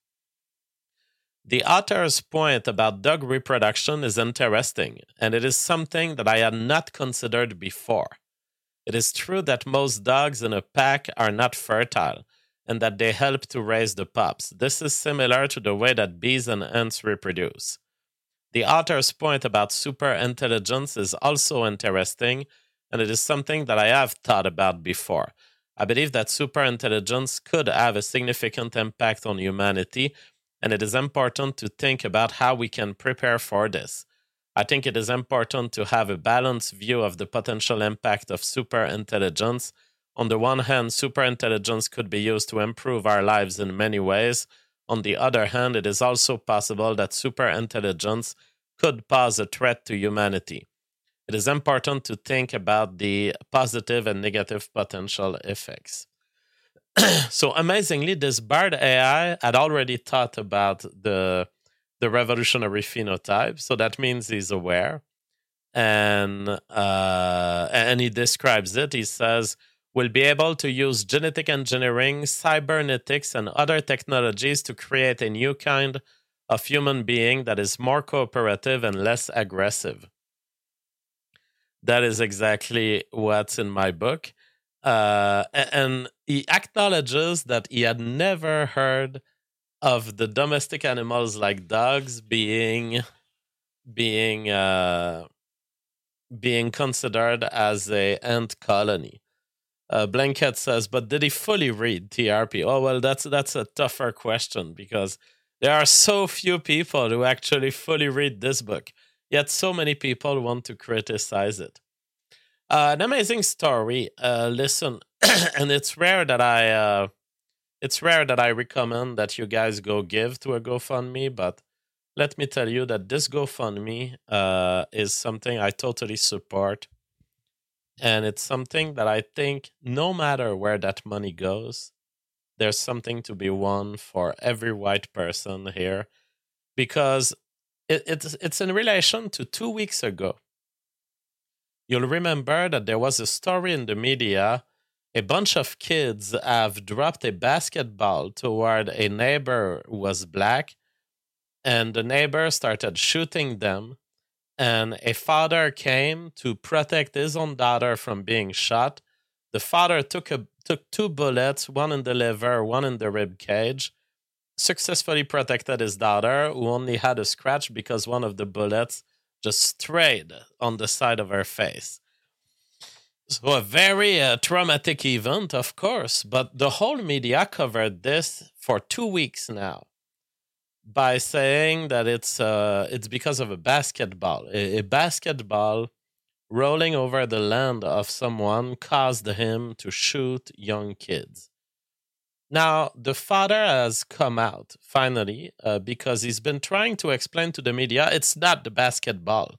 The author's point about dog reproduction is interesting, and it is something that I had not considered before. It is true that most dogs in a pack are not fertile, and that they help to raise the pups. This is similar to the way that bees and ants reproduce. The author's point about super intelligence is also interesting, and it is something that I have thought about before. I believe that super intelligence could have a significant impact on humanity, and it is important to think about how we can prepare for this. I think it is important to have a balanced view of the potential impact of super intelligence. On the one hand, super intelligence could be used to improve our lives in many ways. On the other hand, it is also possible that super intelligence could pose a threat to humanity. It is important to think about the positive and negative potential effects. So amazingly, this Bard A I had already thought about the, the revolutionary phenotype, so that means he's aware. And, uh, and he describes it. He says, we'll be able to use genetic engineering, cybernetics, and other technologies to create a new kind of human being that is more cooperative and less aggressive. That is exactly what's in my book. Uh, and he acknowledges that he had never heard of the domestic animals like dogs being being uh, being considered as a ant colony. Uh, Blanket says, but did he fully read T R P? Oh, well, that's that's a tougher question because there are so few people who actually fully read this book, yet so many people want to criticize it. Uh, an amazing story. Uh, listen, and it's rare that I uh, it's rare that I recommend that you guys go give to a GoFundMe, but let me tell you that this GoFundMe uh, is something I totally support. And it's something that I think no matter where that money goes, there's something to be won for every white person here. Because it, it's, it's in relation to two weeks ago. You'll remember that there was a story in the media. A bunch of kids have dropped a basketball toward a neighbor who was black. And the neighbor started shooting them. And a father came to protect his own daughter from being shot. The father took a took two bullets, one in the liver, one in the rib cage, successfully protected his daughter, who only had a scratch because one of the bullets just strayed on the side of her face. So a very uh, traumatic event, of course, but the whole media covered this for two weeks now, by saying that it's uh, it's because of a basketball. A, a basketball rolling over the land of someone caused him to shoot young kids. Now, the father has come out, finally, uh, because he's been trying to explain to the media, it's not the basketball.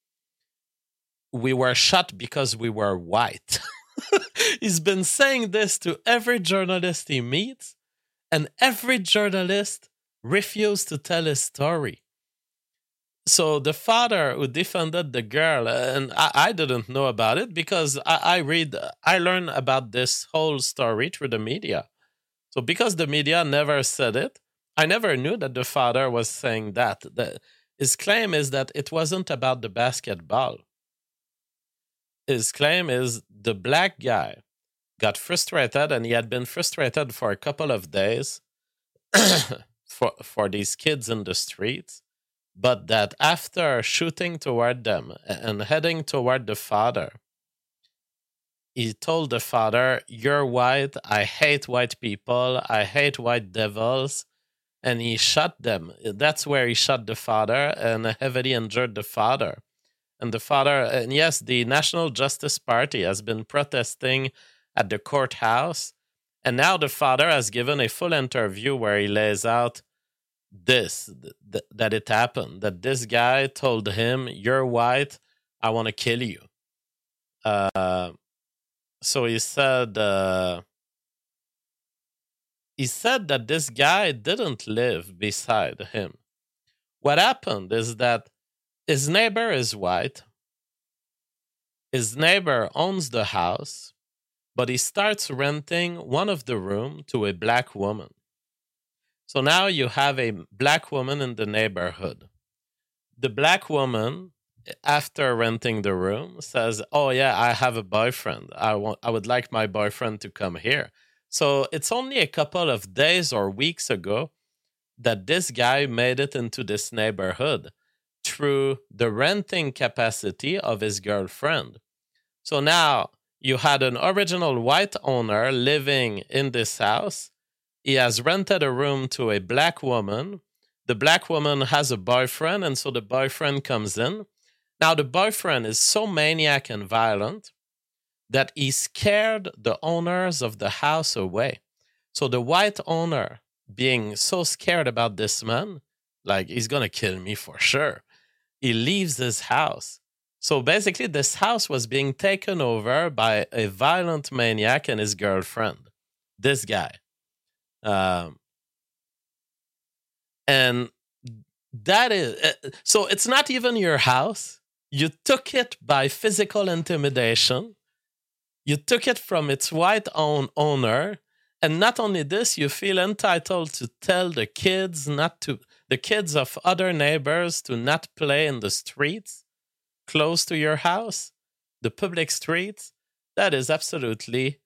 We were shot because we were white. He's been saying this to every journalist he meets, and every journalist refused to tell his story. so the father who defended the girl, and I, I didn't know about it because I, I read, I learned about this whole story through the media. So because the media never said it, I never knew that the father was saying that. The, his claim is that it wasn't about the basketball. His claim is the black guy got frustrated, and he had been frustrated for a couple of days for for these kids in the streets, but that after shooting toward them and heading toward the father, he told the father, "You're white, I hate white people, I hate white devils," and he shot them. That's where he shot the father and heavily injured the father. And the father, and yes, the National Justice Party has been protesting at the courthouse, and now the father has given a full interview where he lays out this, th- that it happened, that this guy told him, "You're white, I want to kill you." Uh, so he said, uh, he said that this guy didn't live beside him. What happened is that his neighbor is white. His neighbor owns the house, but he starts renting one of the rooms to a black woman. So now you have a black woman in the neighborhood. The black woman, after renting the room, says, "Oh yeah, I have a boyfriend. I want, I would like my boyfriend to come here." So it's only a couple of days or weeks ago that this guy made it into this neighborhood through the renting capacity of his girlfriend. So now you had an original white owner living in this house. He has rented a room to a black woman. The black woman has a boyfriend, and so the boyfriend comes in. Now the boyfriend is so maniac and violent that he scared the owners of the house away. So the white owner, being so scared about this man, like, he's going to kill me for sure, he leaves his house. So basically, this house was being taken over by a violent maniac and his girlfriend, this guy. Um, and that is, uh, so it's not even your house. You took it by physical intimidation. You took it from its white own owner. And not only this, you feel entitled to tell the kids not to, the kids of other neighbors to not play in the streets close to your house, the public streets. That is absolutely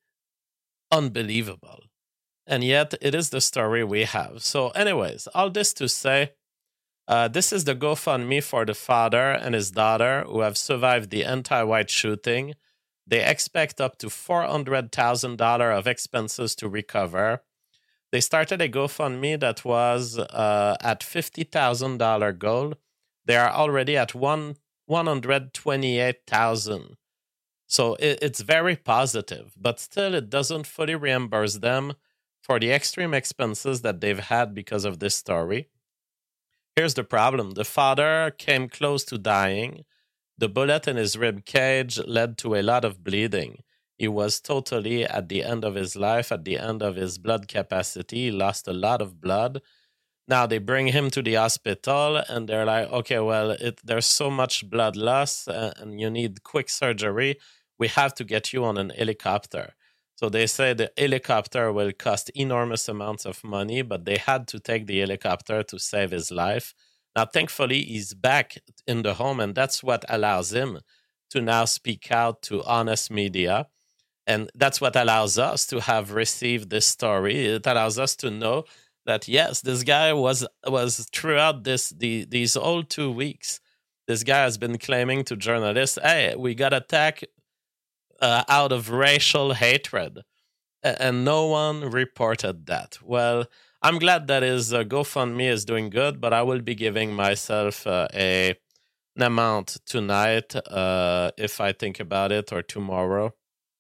unbelievable. And yet it is the story we have. So anyways, all this to say, uh, this is the GoFundMe for the father and his daughter who have survived the anti-white shooting. They expect up to four hundred thousand dollars of expenses to recover. They started a GoFundMe that was uh, at fifty thousand dollars goal. They are already at one hundred twenty-eight thousand dollars. So it, it's very positive, but still it doesn't fully reimburse them for the extreme expenses that they've had because of this story. Here's the problem. The father came close to dying. The bullet in his rib cage led to a lot of bleeding. He was totally at the end of his life, at the end of his blood capacity. He lost a lot of blood. Now they bring him to the hospital and they're like, okay, well, it, there's so much blood loss uh, and you need quick surgery. We have to get you on an helicopter. So they say the helicopter will cost enormous amounts of money, but they had to take the helicopter to save his life. Now, thankfully, he's back in the home, and that's what allows him to now speak out to honest media. And that's what allows us to have received this story. It allows us to know that, yes, this guy was was throughout this the, these whole two weeks, this guy has been claiming to journalists, hey, we got attacked uh, out of racial hatred. And no one reported that. Well, I'm glad that his uh, GoFundMe is doing good, but I will be giving myself uh, a an amount tonight uh, if I think about it, or tomorrow.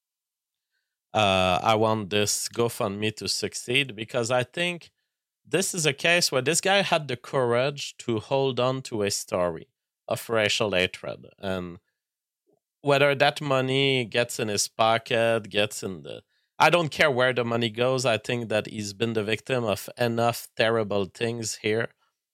Uh, I want this GoFundMe to succeed because I think this is a case where this guy had the courage to hold on to a story of racial hatred. And whether that money gets in his pocket, gets in the... I don't care where the money goes. I think that he's been the victim of enough terrible things here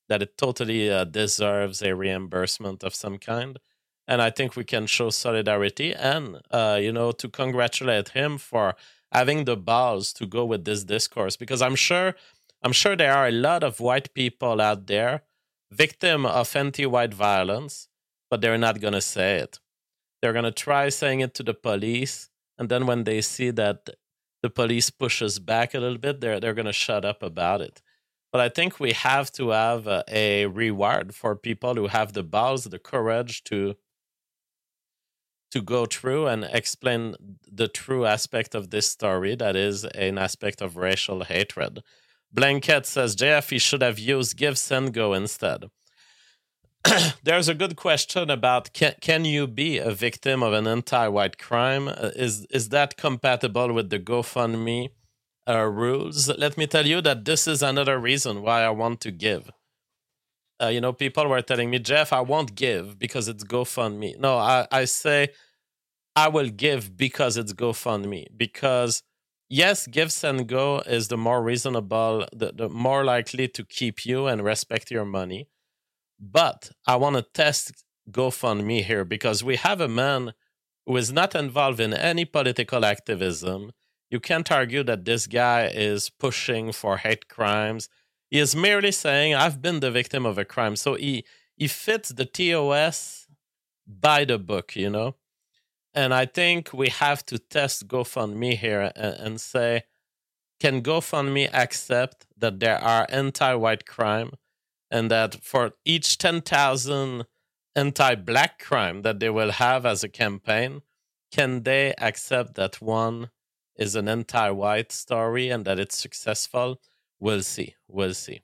that it totally uh, deserves a reimbursement of some kind. And I think we can show solidarity and, uh, you know, to congratulate him for having the balls to go with this discourse, because I'm sure, I'm sure there are a lot of white people out there victim of anti-white violence, but they're not going to say it. They're going to try saying it to the police, and then when they see that the police pushes back a little bit, they're they're going to shut up about it. But I think we have to have a, a reward for people who have the balls, the courage to to go through and explain the true aspect of this story, that is an aspect of racial hatred. Blanket says J F E should have used Give Send Go instead. There's a good question about can, can you be a victim of an anti-white crime? Uh, is is that compatible with the GoFundMe uh, rules? Let me tell you that this is another reason why I want to give. Uh, you know, people were telling me, Jeff, I won't give because it's GoFundMe. No, I, I say I will give because it's GoFundMe. Because, yes, Give, Send, Go is the more reasonable, the, the more likely to keep you and respect your money. But I want to test GoFundMe here because we have a man who is not involved in any political activism. You can't argue that this guy is pushing for hate crimes. He is merely saying, I've been the victim of a crime. So he, he fits the T O S by the book, you know? And I think we have to test GoFundMe here and, and say, can GoFundMe accept that there are anti-white crime and that for each ten thousand anti-black crime that they will have as a campaign, can they accept that one is an anti-white story and that it's successful? We'll see. We'll see.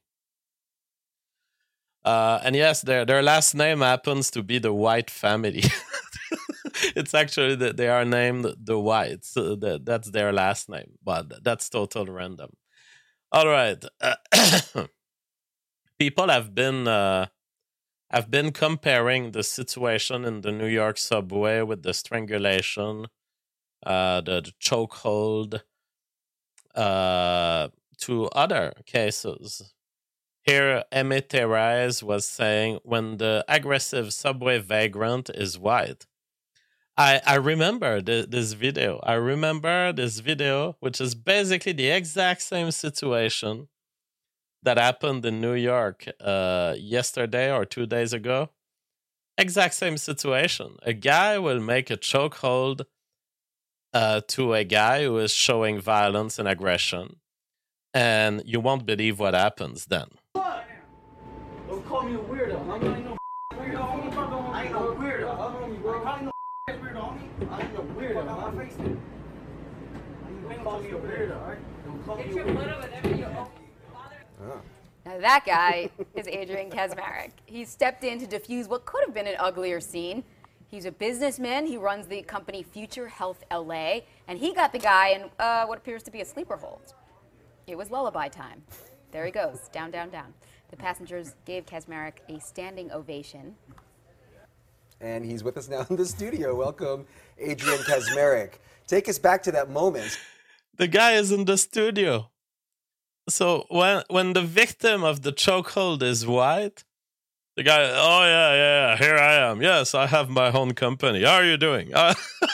Uh, and yes, their their last name happens to be the White family. It's actually that they are named the Whites. So that, that's their last name, but that's total random. All right. Uh, people have been uh, have been comparing the situation in the New York subway with the strangulation, uh, the, the chokehold, uh, to other cases. Here, Emmett Therese was saying, when the aggressive subway vagrant is white. I, I remember the, this video. I remember this video, which is basically the exact same situation that happened in New York uh, yesterday or two days ago. Exact same situation. A guy will make a chokehold uh, to a guy who is showing violence and aggression. And you won't believe what happens then. Don't call me a weirdo. I'm not no weirdo. I ain't no weirdo. Call me no weirdo. I ain't no weirdo. I'm face it. Don't call me a weirdo, alright? Don't call me a weirdo. Now that guy is Adrian Kaczmarek. He stepped in to defuse what could have been an uglier scene. He's a businessman. He runs the company Future Health L A, and he got the guy in uh, what appears to be a sleeper hold. It was lullaby time. There he goes, down, down, down. The passengers gave Kaczmarek a standing ovation. And he's with us now in the studio. Welcome, Adrian Kaczmarek. Take us back to that moment. The guy is in the studio. So when when the victim of the chokehold is white, the guy, oh yeah, yeah, here I am. Yes, I have my own company. How are you doing? Uh,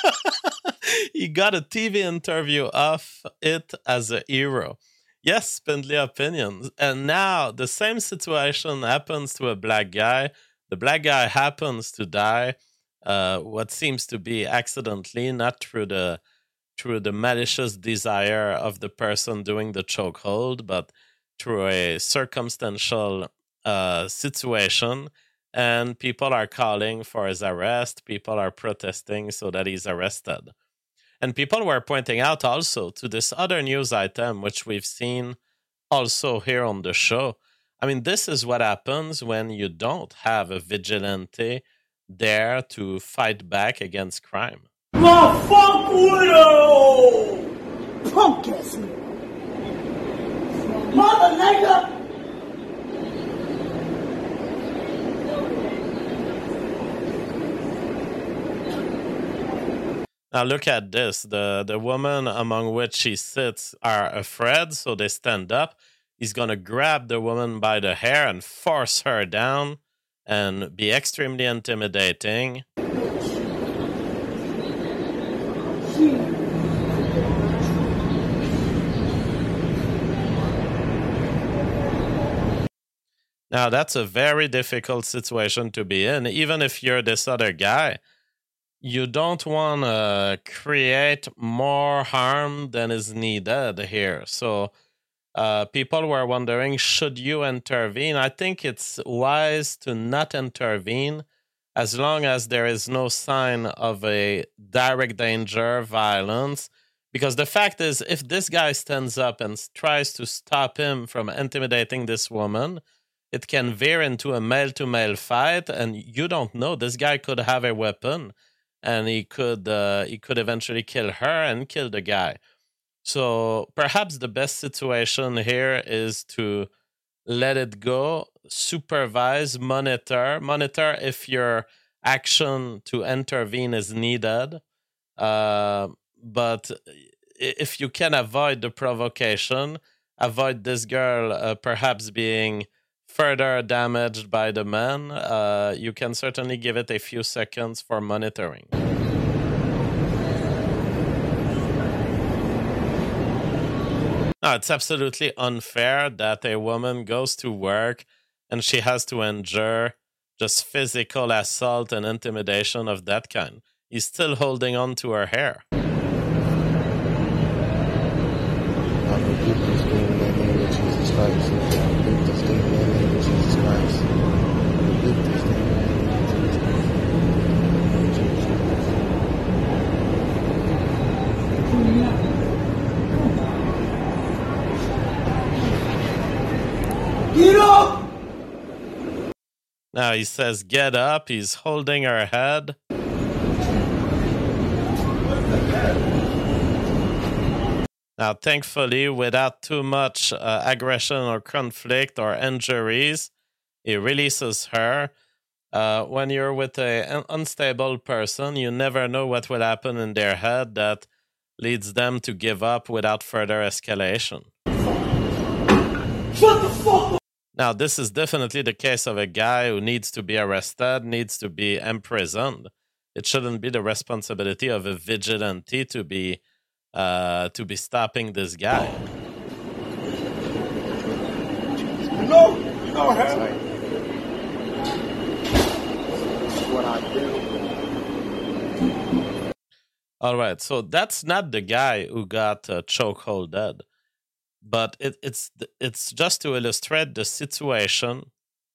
he got a T V interview off it as a hero. Yes, spindly opinions. And now the same situation happens to a black guy. The black guy happens to die, uh, what seems to be accidentally, not through the through the malicious desire of the person doing the chokehold, but through a circumstantial uh, situation. And people are calling for his arrest. People are protesting so that he's arrested. And people were pointing out also to this other news item, which we've seen also here on the show. I mean, this is what happens when you don't have a vigilante there to fight back against crime. My fuck widow! Punk ass nigga! Mother nigga! Now look at this. The the woman among which she sits are afraid, so they stand up. He's going to grab the woman by the hair and force her down and be extremely intimidating. Now, that's a very difficult situation to be in. Even if you're this other guy, you don't want to create more harm than is needed here. So uh, people were wondering, should you intervene? I think it's wise to not intervene as long as there is no sign of a direct danger, violence. Because the fact is, if this guy stands up and tries to stop him from intimidating this woman, it can veer into a male-to-male fight, and you don't know. This guy could have a weapon, and he could uh, he could eventually kill her and kill the guy. So perhaps the best situation here is to let it go, supervise, monitor, monitor if your action to intervene is needed. Uh, but if you can avoid the provocation, avoid this girl uh, perhaps being further damaged by the man, uh, you can certainly give it a few seconds for monitoring. No, it's absolutely unfair that a woman goes to work and she has to endure just physical assault and intimidation of that kind. He's still holding on to her hair. I rebuke this thing in the name of Jesus Christ. I rebuke this thing in the name of Jesus Christ. I rebuke this thing in the name of Jesus Christ. Get up! Now he says, get up. He's holding her head. Now, thankfully, without too much uh, aggression or conflict or injuries, he releases her. Uh, when you're with a, an unstable person, you never know what will happen in their head that leads them to give up without further escalation. Shut the fuck up! Now, this is definitely the case of a guy who needs to be arrested, needs to be imprisoned. It shouldn't be the responsibility of a vigilante to be Uh, to be stopping this guy. No, no, hell. What I do. All right, so that's not the guy who got uh, chokehold dead, but it, it's it's just to illustrate the situation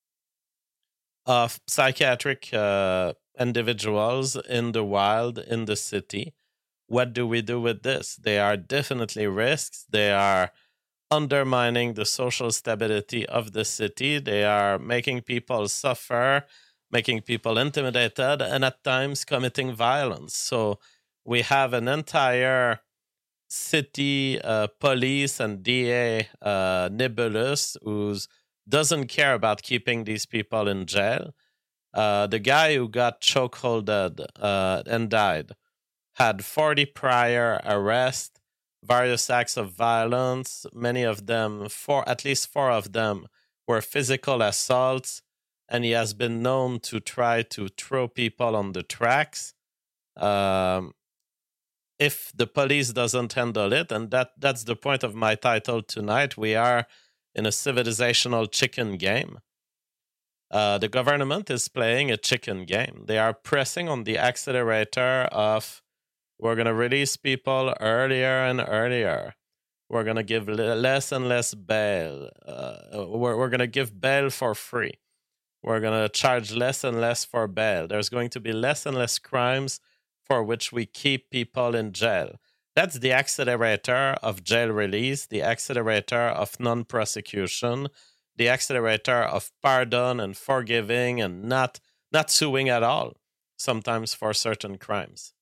of psychiatric uh, individuals in the wild, in the city. What do we do with this? They are definitely risks. They are undermining the social stability of the city. They are making people suffer, making people intimidated, and at times committing violence. So we have an entire city uh, police and D A uh, nebulous who doesn't care about keeping these people in jail. Uh, the guy who got chokeholded uh, and died had forty prior arrests, various acts of violence. Many of them, four, at least four of them, were physical assaults, and he has been known to try to throw people on the tracks. Um, if the police doesn't handle it, and that, that's the point of my title tonight, we are in a civilizational chicken game. Uh, the government is playing a chicken game. They are pressing on the accelerator of we're going to release people earlier and earlier. We're going to give less and less bail. Uh, we're we're going to give bail for free. We're going to charge less and less for bail. There's going to be less and less crimes for which we keep people in jail. That's the accelerator of jail release, the accelerator of non-prosecution, the accelerator of pardon and forgiving and not, not suing at all, sometimes for certain crimes.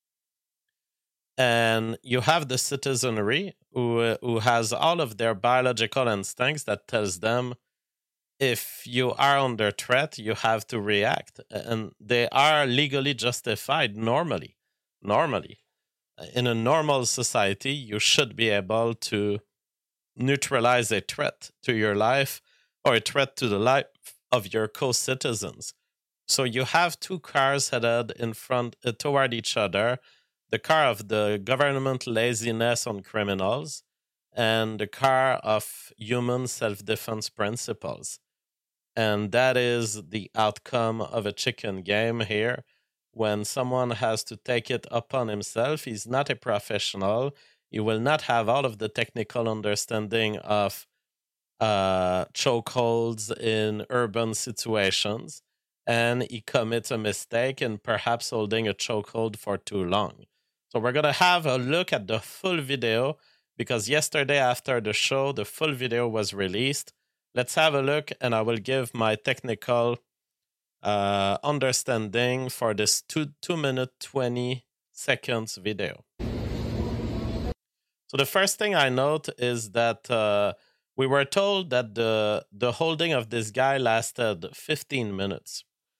And you have the citizenry who uh, who has all of their biological instincts that tells them if you are under threat, you have to react. And they are legally justified normally. Normally. In a normal society, you should be able to neutralize a threat to your life or a threat to the life of your co-citizens. So you have two cars headed in front uh, toward each other, the car of the government laziness on criminals and the car of human self-defense principles. And that is the outcome of a chicken game here. When someone has to take it upon himself, he's not a professional. He will not have all of the technical understanding of uh, chokeholds in urban situations. And he commits a mistake in perhaps holding a chokehold for too long. So we're going to have a look at the full video because yesterday after the show, the full video was released. Let's have a look and I will give my technical uh, understanding for this two, two minute, twenty seconds video. So the first thing I note is that uh, we were told that the, the holding of this guy lasted fifteen minutes.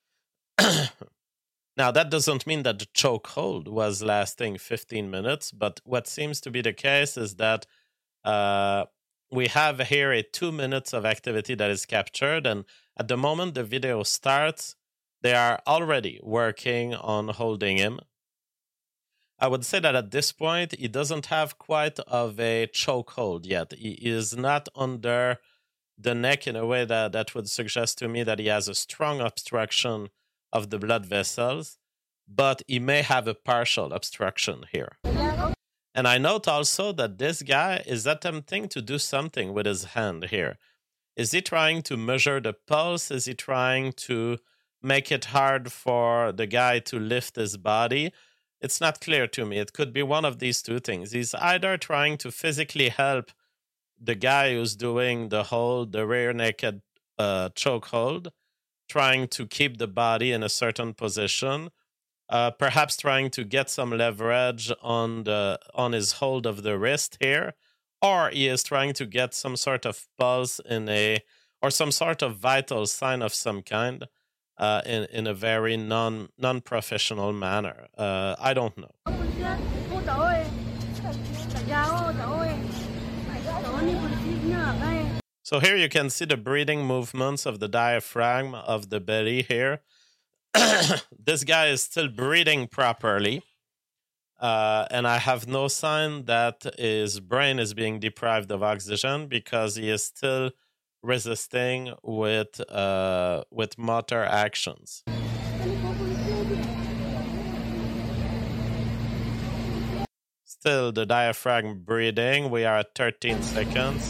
Now, that doesn't mean that the chokehold was lasting fifteen minutes, but what seems to be the case is that uh, we have here a two minutes of activity that is captured, and at the moment the video starts, they are already working on holding him. I would say that at this point, he doesn't have quite of a chokehold yet. He is not under the neck in a way that, that would suggest to me that he has a strong obstruction of the blood vessels, but he may have a partial obstruction here. And I note also that this guy is attempting to do something with his hand here. Is he trying to measure the pulse? Is he trying to make it hard for the guy to lift his body? It's not clear to me. It could be one of these two things. He's either trying to physically help the guy who's doing the hold, the rear naked uh, choke hold, trying to keep the body in a certain position, uh, perhaps trying to get some leverage on the on his hold of the wrist here, or he is trying to get some sort of pulse in a or some sort of vital sign of some kind uh, in in a very non non professional manner. Uh, I don't know. So here you can see the breathing movements of the diaphragm of the belly here. This guy is still breathing properly. Uh, and I have no sign that his brain is being deprived of oxygen because he is still resisting with, uh, with motor actions. Still the diaphragm breathing. We are at thirteen seconds.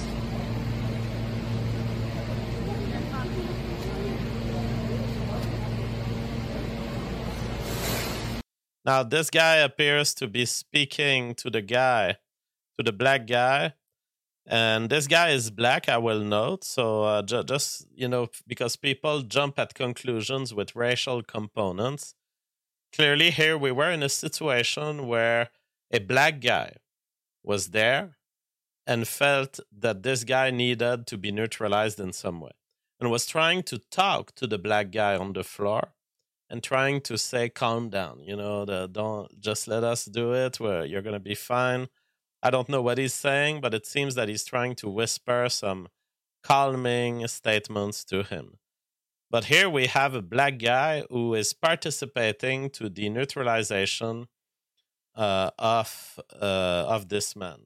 Now, this guy appears to be speaking to the guy, to the black guy. And this guy is black, I will note. So uh, ju- just, you know, because people jump at conclusions with racial components. Clearly, here we were in a situation where a black guy was there and felt that this guy needed to be neutralized in some way and was trying to talk to the black guy on the floor. And trying to say, calm down, you know, the, don't just let us do it, where you're going to be fine. I don't know what he's saying, but it seems that he's trying to whisper some calming statements to him. But here we have a black guy who is participating to the neutralization uh, of, uh, of this man.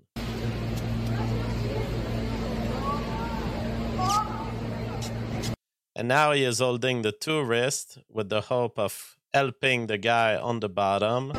And now he is holding the two wrists with the hope of helping the guy on the bottom.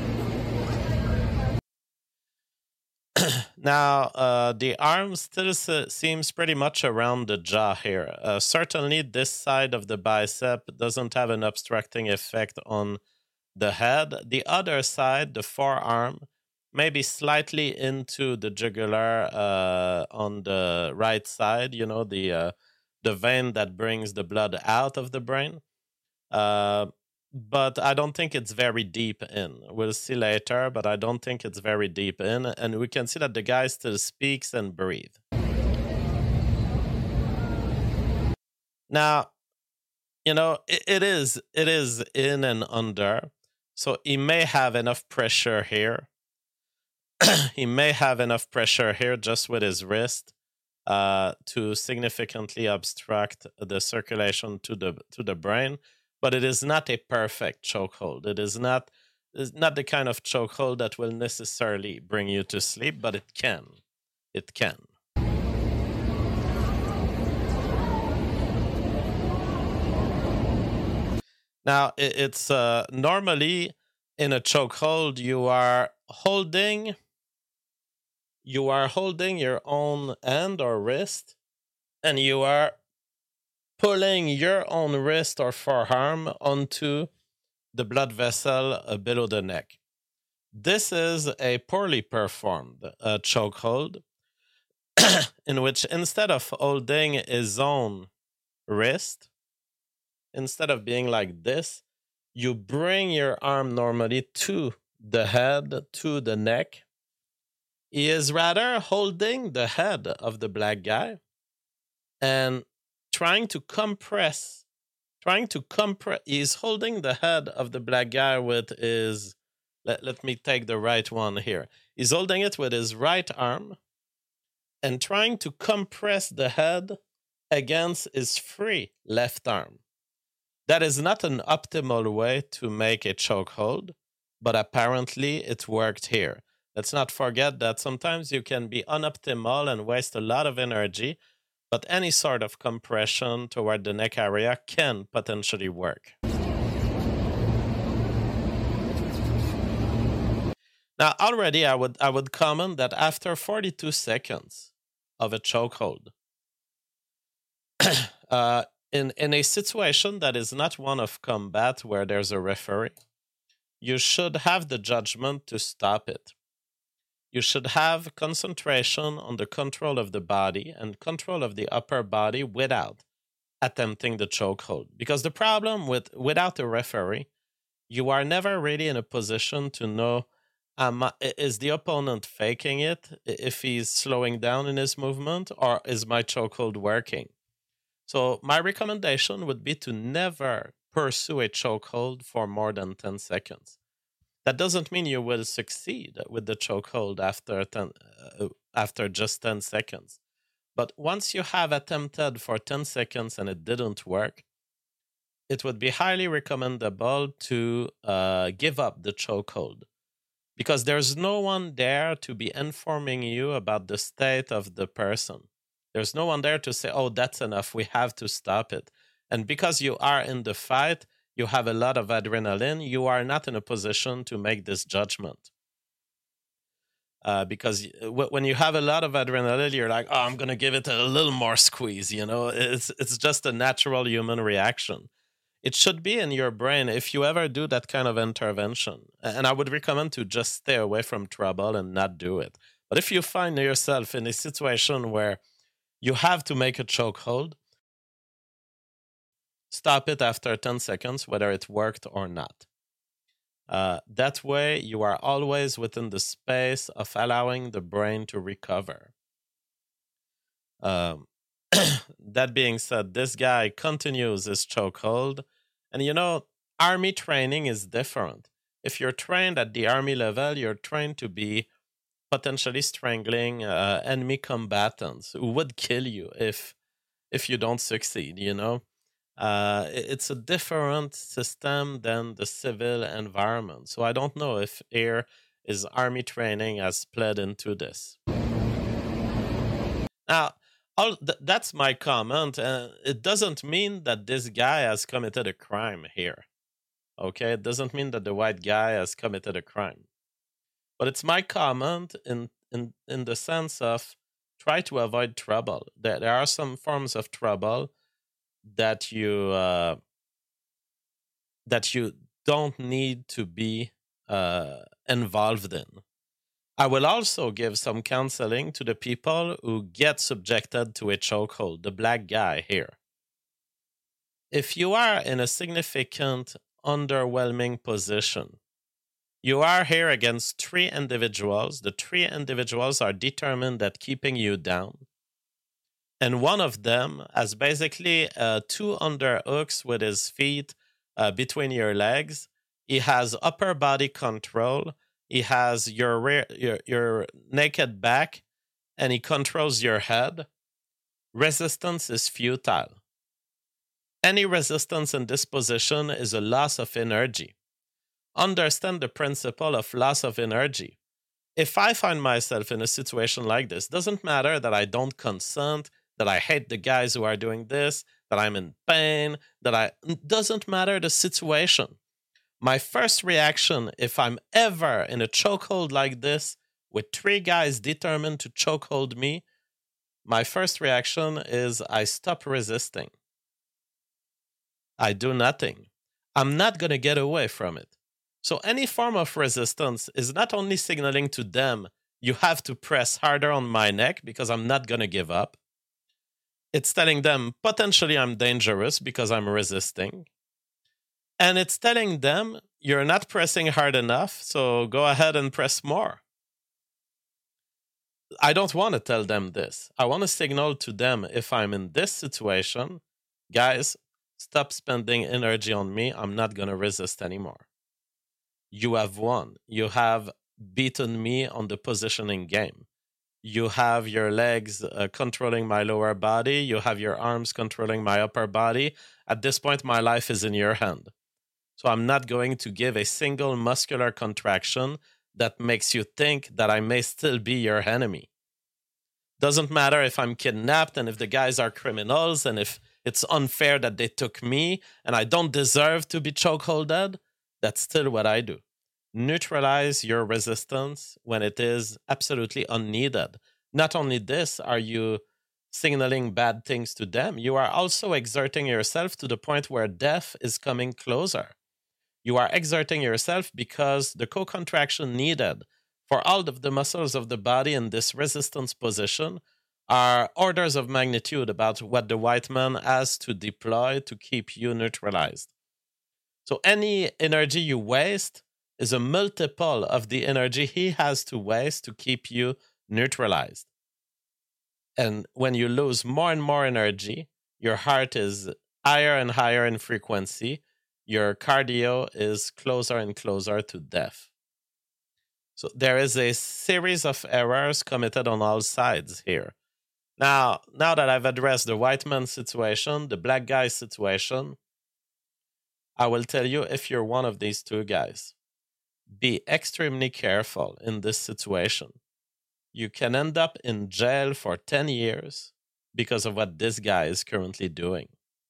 Now, uh, the arm still se- seems pretty much around the jaw here. Uh, certainly, this side of the bicep doesn't have an obstructing effect on the head. The other side, the forearm, maybe slightly into the jugular uh, on the right side, you know, the... Uh, the vein that brings the blood out of the brain. Uh, but I don't think it's very deep in. We'll see later, but I don't think it's very deep in. And we can see that the guy still speaks and breathes. Now, you know, it, it is it is in and under. So he may have enough pressure here. He may have enough pressure here just with his wrist. uh, to significantly obstruct the circulation to the to the brain. But it is not a perfect chokehold. It is not it's not the kind of chokehold that will necessarily bring you to sleep, but it can. It can. Now, it's uh, normally in a chokehold, you are holding, you are holding your own hand or wrist, and you are pulling your own wrist or forearm onto the blood vessel uh, below the neck. This is a poorly performed uh, chokehold in which instead of holding his own wrist, instead of being like this, you bring your arm normally to the head, to the neck. He is rather holding the head of the black guy and trying to compress, trying to compress. He's holding the head of the black guy with his, let, let me take the right one here. He's holding it with his right arm and trying to compress the head against his free left arm. That is not an optimal way to make a chokehold, but apparently it worked here. Let's not forget that sometimes you can be unoptimal and waste a lot of energy, but any sort of compression toward the neck area can potentially work. Now, already I would I would comment that after forty-two seconds of a chokehold, uh, In, in a situation that is not one of combat where there's a referee, you should have the judgment to stop it. You should have concentration on the control of the body and control of the upper body without attempting the chokehold. Because the problem with without a referee, you are never really in a position to know, um, is the opponent faking it if he's slowing down in his movement, or is my chokehold working? So my recommendation would be to never pursue a chokehold for more than ten seconds. That doesn't mean you will succeed with the chokehold after ten, uh, after just ten seconds. But once you have attempted for ten seconds and it didn't work, it would be highly recommendable to uh, give up the chokehold, because there's no one there to be informing you about the state of the person. There's no one there to say, oh, that's enough, we have to stop it. And because you are in the fight, you have a lot of adrenaline, you are not in a position to make this judgment. Uh, because w- when you have a lot of adrenaline, you're like, oh, I'm going to give it a little more squeeze, you know? It's, it's just a natural human reaction. It should be in your brain if you ever do that kind of intervention. And I would recommend to just stay away from trouble and not do it. But if you find yourself in a situation where you have to make a chokehold, stop it after ten seconds, whether it worked or not. Uh, that way, you are always within the space of allowing the brain to recover. Um, that being said, this guy continues his chokehold. And you know, army training is different. If you're trained at the army level, you're trained to be potentially strangling uh, enemy combatants who would kill you if if you don't succeed, you know? Uh, it's a different system than the civil environment. So I don't know if here is army training has played into this. Now, all th- that's my comment. Uh, it doesn't mean that this guy has committed a crime here. Okay? It doesn't mean that the white guy has committed a crime. But it's my comment in, in, in the sense of try to avoid trouble. There, there are some forms of trouble that you uh, that you don't need to be uh, involved in. I will also give some counseling to the people who get subjected to a chokehold, the black guy here. If you are in a significant, underwhelming position, you are here against three individuals. The three individuals are determined at keeping you down. And one of them has basically uh, two underhooks with his feet uh, between your legs. He has upper body control. He has your rear, your, your naked back, and he controls your head. resistance is futile. Any resistance in this position is a loss of energy. Understand the principle of loss of energy. If I find myself in a situation like this, doesn't matter that I don't consent, that I hate the guys who are doing this, that I'm in pain, that I... Doesn't matter the situation. My first reaction, if I'm ever in a chokehold like this, with three guys determined to chokehold me, my first reaction is I stop resisting. I do nothing. I'm not going to get away from it. So any form of resistance is not only signaling to them, you have to press harder on my neck because I'm not going to give up. It's telling them, potentially I'm dangerous because I'm resisting. And it's telling them, you're not pressing hard enough, so go ahead and press more. I don't want to tell them this. I want to signal to them, if I'm in this situation, guys, stop spending energy on me. I'm not going to resist anymore. You have won. You have beaten me on the positioning game. You have your legs uh, controlling my lower body. You have your arms controlling my upper body. At this point, my life is in your hand. So I'm not going to give a single muscular contraction that makes you think that I may still be your enemy. Doesn't matter if I'm kidnapped and if the guys are criminals and if it's unfair that they took me and I don't deserve to be chokeholded. That's still what I do. Neutralize your resistance when it is absolutely unneeded. Not only this, are you signaling bad things to them, you are also exerting yourself to the point where death is coming closer. You are exerting yourself because the co-contraction needed for all of the muscles of the body in this resistance position are orders of magnitude about what the white man has to deploy to keep you neutralized. So any energy you waste is a multiple of the energy he has to waste to keep you neutralized. And when you lose more and more energy, your heart is higher and higher in frequency. Your cardio is closer and closer to death. So there is a series of errors committed on all sides here. Now, now that I've addressed the white man situation, the black guy situation, I will tell you, if you're one of these two guys, be extremely careful in this situation. You can end up in jail for ten years because of what this guy is currently doing.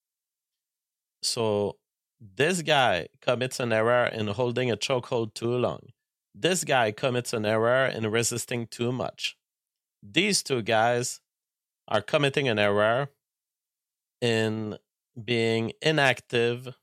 So this guy commits an error in holding a chokehold too long. This guy commits an error in resisting too much. These two guys are committing an error in being inactive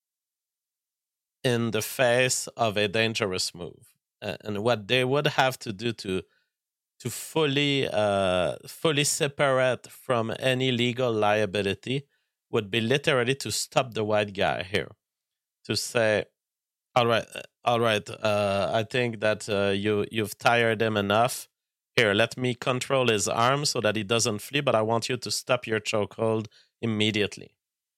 in the face of a dangerous move. And what they would have to do to to fully uh, fully separate from any legal liability would be literally to stop the white guy here. To say, all right, all right, uh, I think that uh, you, you've tired him enough. Here, let me control his arm so that he doesn't flee, but I want you to stop your chokehold immediately.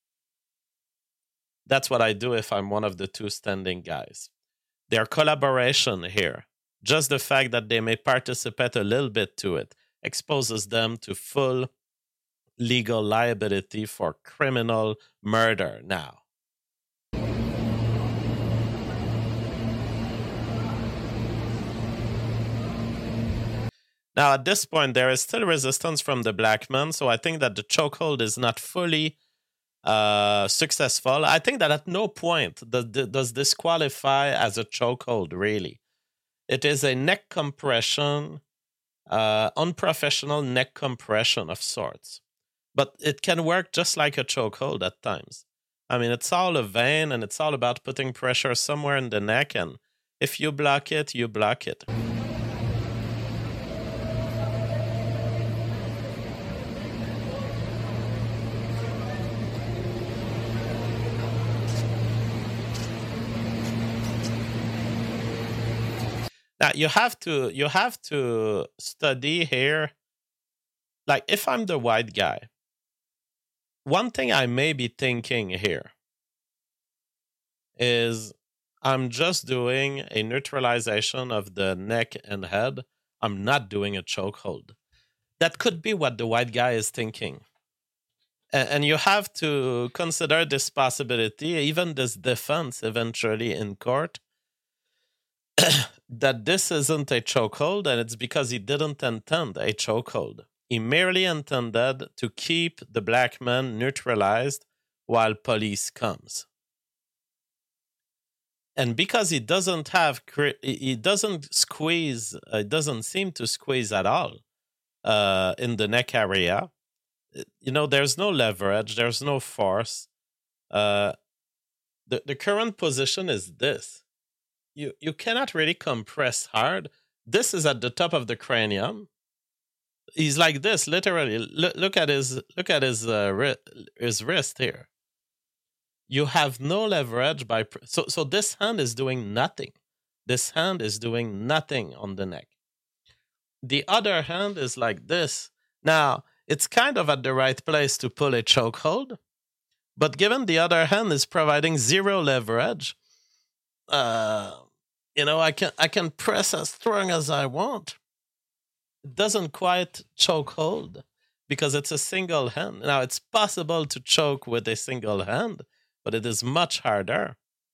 That's what I do if I'm one of the two standing guys. Their collaboration here, just the fact that they may participate a little bit to it, exposes them to full legal liability for criminal murder now. Now, at this point, there is still resistance from the black man, so I think that the chokehold is not fully uh, successful. I think that at no point does, does this qualify as a chokehold, really. It is a neck compression, uh, unprofessional neck compression of sorts. But it can work just like a chokehold at times. I mean, it's all a vein, and it's all about putting pressure somewhere in the neck, and if you block it, you block it. Now, you have to you have to study here. Like, if I'm the white guy, one thing I may be thinking here is I'm just doing a neutralization of the neck and head. I'm not doing a chokehold. That could be what the white guy is thinking. And, and you have to consider this possibility, even this defense eventually in court, that this isn't a chokehold, and it's because he didn't intend a chokehold. He merely intended to keep the black man neutralized while police comes. And because he doesn't have, he doesn't squeeze, it doesn't seem to squeeze at all uh, in the neck area. You know, there's no leverage, there's no force. Uh, the, the current position is this. You, you cannot really compress hard. This is at the top of the cranium. He's like this, literally. Look, look at his look at his uh, ri- his wrist here. You have no leverage by pr- so so this hand is doing nothing. This hand is doing nothing on the neck. The other hand is like this. Now it's kind of at the right place to pull a chokehold, but given the other hand is providing zero leverage, uh, you know, I can I can press as strong as I want. It doesn't quite choke hold because it's a single hand. Now, it's possible to choke with a single hand, but it is much harder.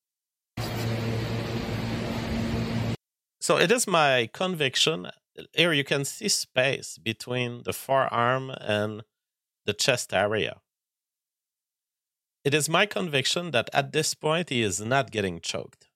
So it is my conviction. Here you can see space between the forearm and the chest area. It is my conviction that at this point he is not getting choked.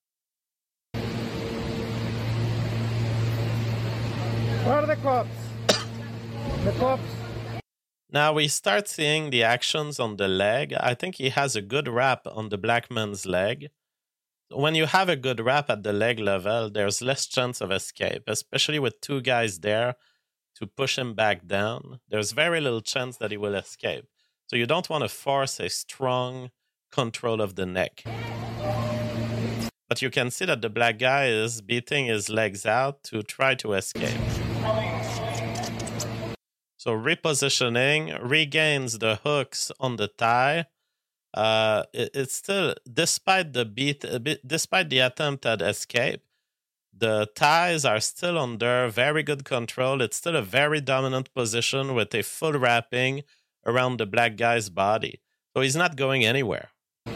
Where are the cops? The cops. Now we start seeing the actions on the leg. I think he has a good wrap on the black man's leg. When you have a good wrap at the leg level, there's less chance of escape, especially with two guys there to push him back down. There's very little chance that he will escape. So you don't want to force a strong control of the neck. But you can see that the black guy is beating his legs out to try to escape. So repositioning, regains the hooks on the thigh. Uh, it, it's still, despite the beat, despite the attempt at escape, the thighs are still under very good control. It's still a very dominant position with a full wrapping around the black guy's body. So he's not going anywhere.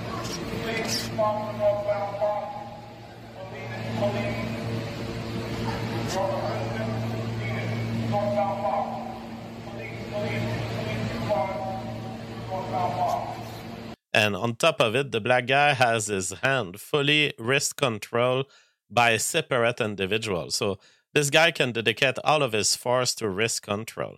And on top of it, the black guy has his hand fully wrist control by a separate individual. So this guy can dedicate all of his force to wrist control.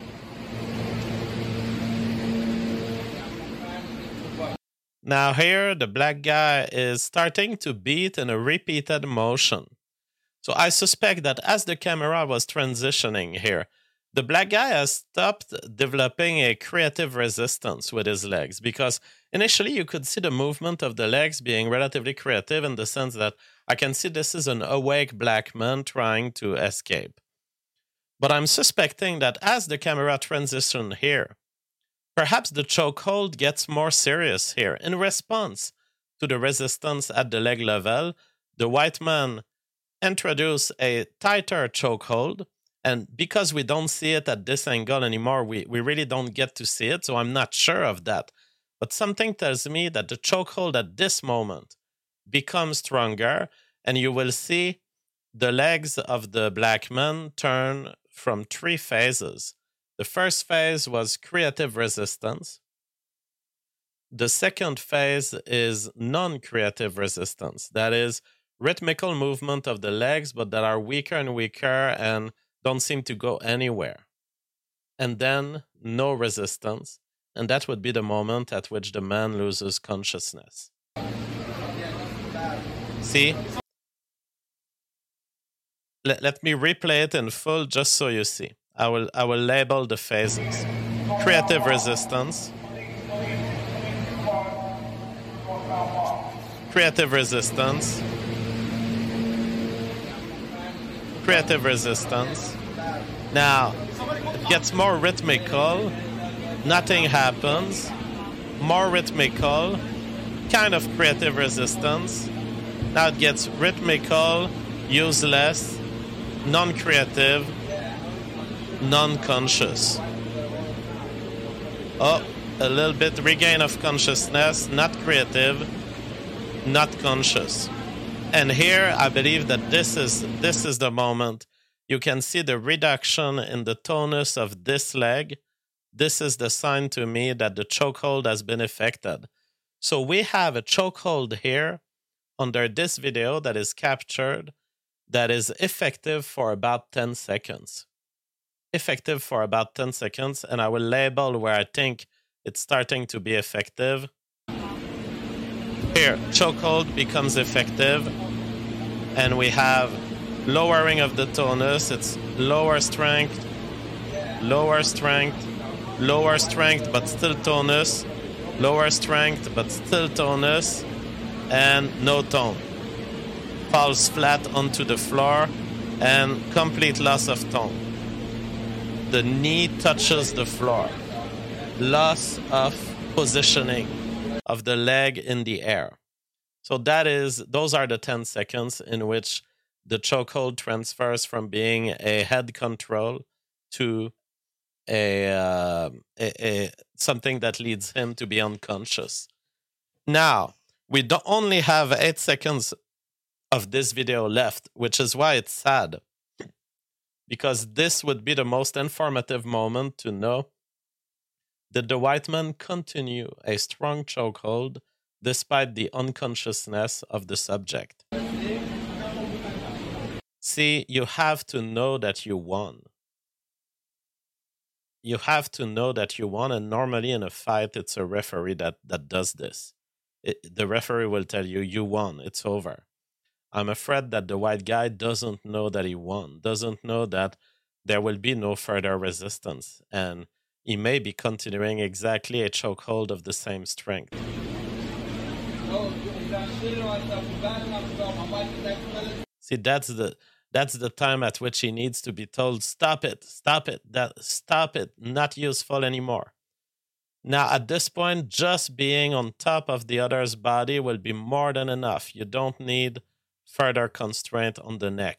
Now here, the black guy is starting to beat in a repeated motion. So I suspect that as the camera was transitioning here, the black guy has stopped developing a creative resistance with his legs, because initially you could see the movement of the legs being relatively creative in the sense that I can see this is an awake black man trying to escape. But I'm suspecting that as the camera transitions here, perhaps the chokehold gets more serious here. In response to the resistance at the leg level, the white man introduced a tighter chokehold. And because we don't see it at this angle anymore, we, we really don't get to see it, so I'm not sure of that. But something tells me that the chokehold at this moment becomes stronger, and you will see the legs of the black man turn from three phases. The first phase was creative resistance. The second phase is non-creative resistance. That is rhythmical movement of the legs, but that are weaker and weaker and don't seem to go anywhere. And then no resistance. And that would be the moment at which the man loses consciousness. See? Let, let me replay it in full just so you see. I will, I will label the phases. Creative resistance. Creative resistance. Creative resistance. Now, it gets more rhythmical. Nothing happens. More rhythmical. Kind of creative resistance. Now it gets rhythmical, useless, non-creative, non-conscious. Oh, a little bit regain of consciousness, not creative, not conscious. And here, I believe that this is this is the moment. You can see the reduction in the tonus of this leg. This is the sign to me that the chokehold has been affected. So we have a chokehold here under this video that is captured that is effective for about ten seconds. Effective for about ten seconds, and I will label where I think it's starting to be effective. Here, chokehold becomes effective, and we have lowering of the tonus. It's lower strength, lower strength, lower strength, but still tonus, lower strength, but still tonus, and no tone. Falls flat onto the floor, and complete loss of tone. The knee touches the floor. Loss of positioning of the leg in the air. So that is, those are the ten seconds in which the chokehold transfers from being a head control to a, uh, a, a something that leads him to be unconscious. Now, we don't only have eight seconds of this video left, which is why it's sad. Because this would be the most informative moment to know did the white man continue a strong chokehold despite the unconsciousness of the subject? See, you have to know that you won. You have to know that you won, and normally in a fight, it's a referee that, that does this. It, the referee will tell you, you won, it's over. I'm afraid that the white guy doesn't know that he won, doesn't know that there will be no further resistance, and he may be continuing exactly a chokehold of the same strength. See, that's the that's the time at which he needs to be told, stop it, stop it, that stop it, not useful anymore. Now, at this point, just being on top of the other's body will be more than enough. You don't need further constraint on the neck.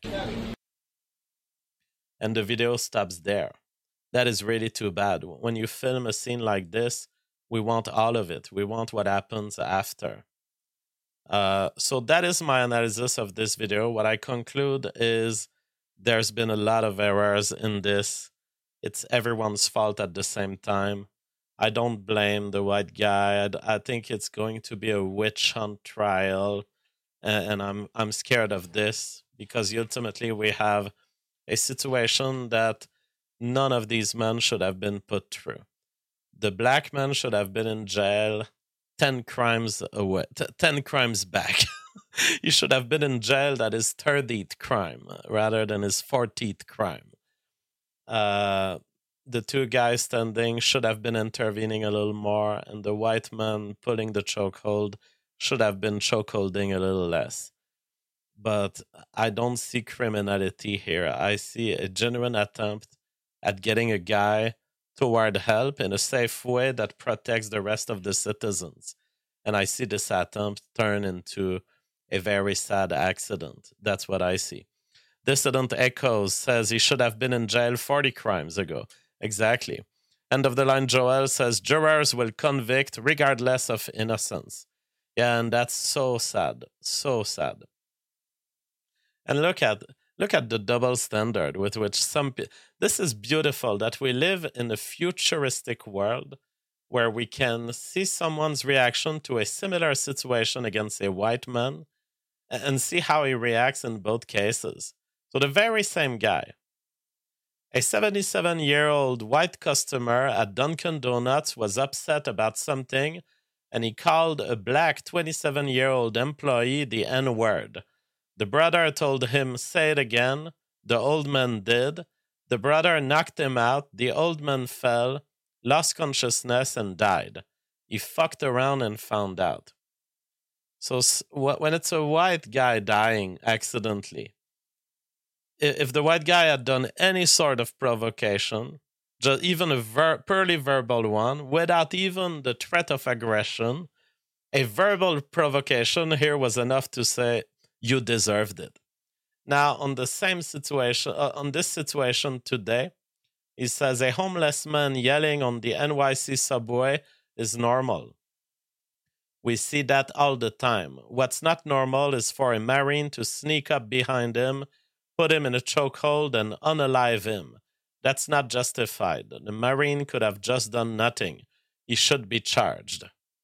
And the video stops there. That is really too bad. When you film a scene like this, we want all of it. We want what happens after. Uh, so that is my analysis of this video. What I conclude is there's been a lot of errors in this. It's everyone's fault at the same time. I don't blame the white guy. I, I think it's going to be a witch hunt trial. And, and I'm, I'm scared of this because ultimately we have a situation that none of these men should have been put through. The black man should have been in jail ten crimes away, t- ten crimes back. He should have been in jail at his thirtieth crime rather than his fortieth crime. Uh, the two guys standing should have been intervening a little more, and the white man pulling the chokehold should have been chokeholding a little less. But I don't see criminality here. I see a genuine attempt at getting a guy toward help in a safe way that protects the rest of the citizens. And I see this attempt turn into a very sad accident. That's what I see. Dissident Echoes says he should have been in jail forty crimes ago. Exactly. End of the line Joel says jurors will convict regardless of innocence. Yeah, and that's so sad. So sad. And look at Look at the double standard with which some people... This is beautiful that we live in a futuristic world where we can see someone's reaction to a similar situation against a white man and see how he reacts in both cases. So the very same guy, a seventy-seven-year-old white customer at Dunkin' Donuts was upset about something, and he called a black twenty-seven-year-old employee the N-word. The brother told him, say it again. The old man did. The brother knocked him out. The old man fell, lost consciousness, and died. He fucked around and found out. So when it's a white guy dying accidentally, if the white guy had done any sort of provocation, just even a ver- purely verbal one, without even the threat of aggression, a verbal provocation here was enough to say, you deserved it. Now, on the same situation, uh, on this situation today, he says a homeless man yelling on the N Y C subway is normal. We see that all the time. What's not normal is for a Marine to sneak up behind him, put him in a chokehold, and unalive him. That's not justified. The Marine could have just done nothing. He should be charged.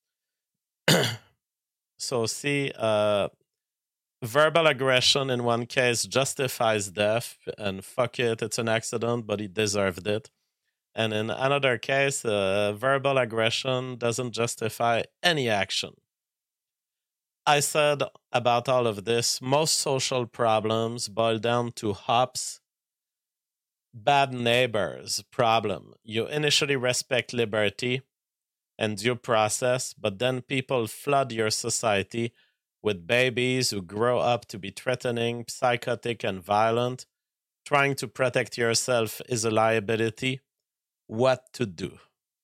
So see, uh, verbal aggression in one case justifies death, and fuck it, it's an accident, but he deserved it. And in another case, uh, verbal aggression doesn't justify any action. I said about all of this, most social problems boil down to hops, bad neighbors problem. You initially respect liberty and due process, but then people flood your society with babies who grow up to be threatening, psychotic, and violent. Trying to protect yourself is a liability. What to do?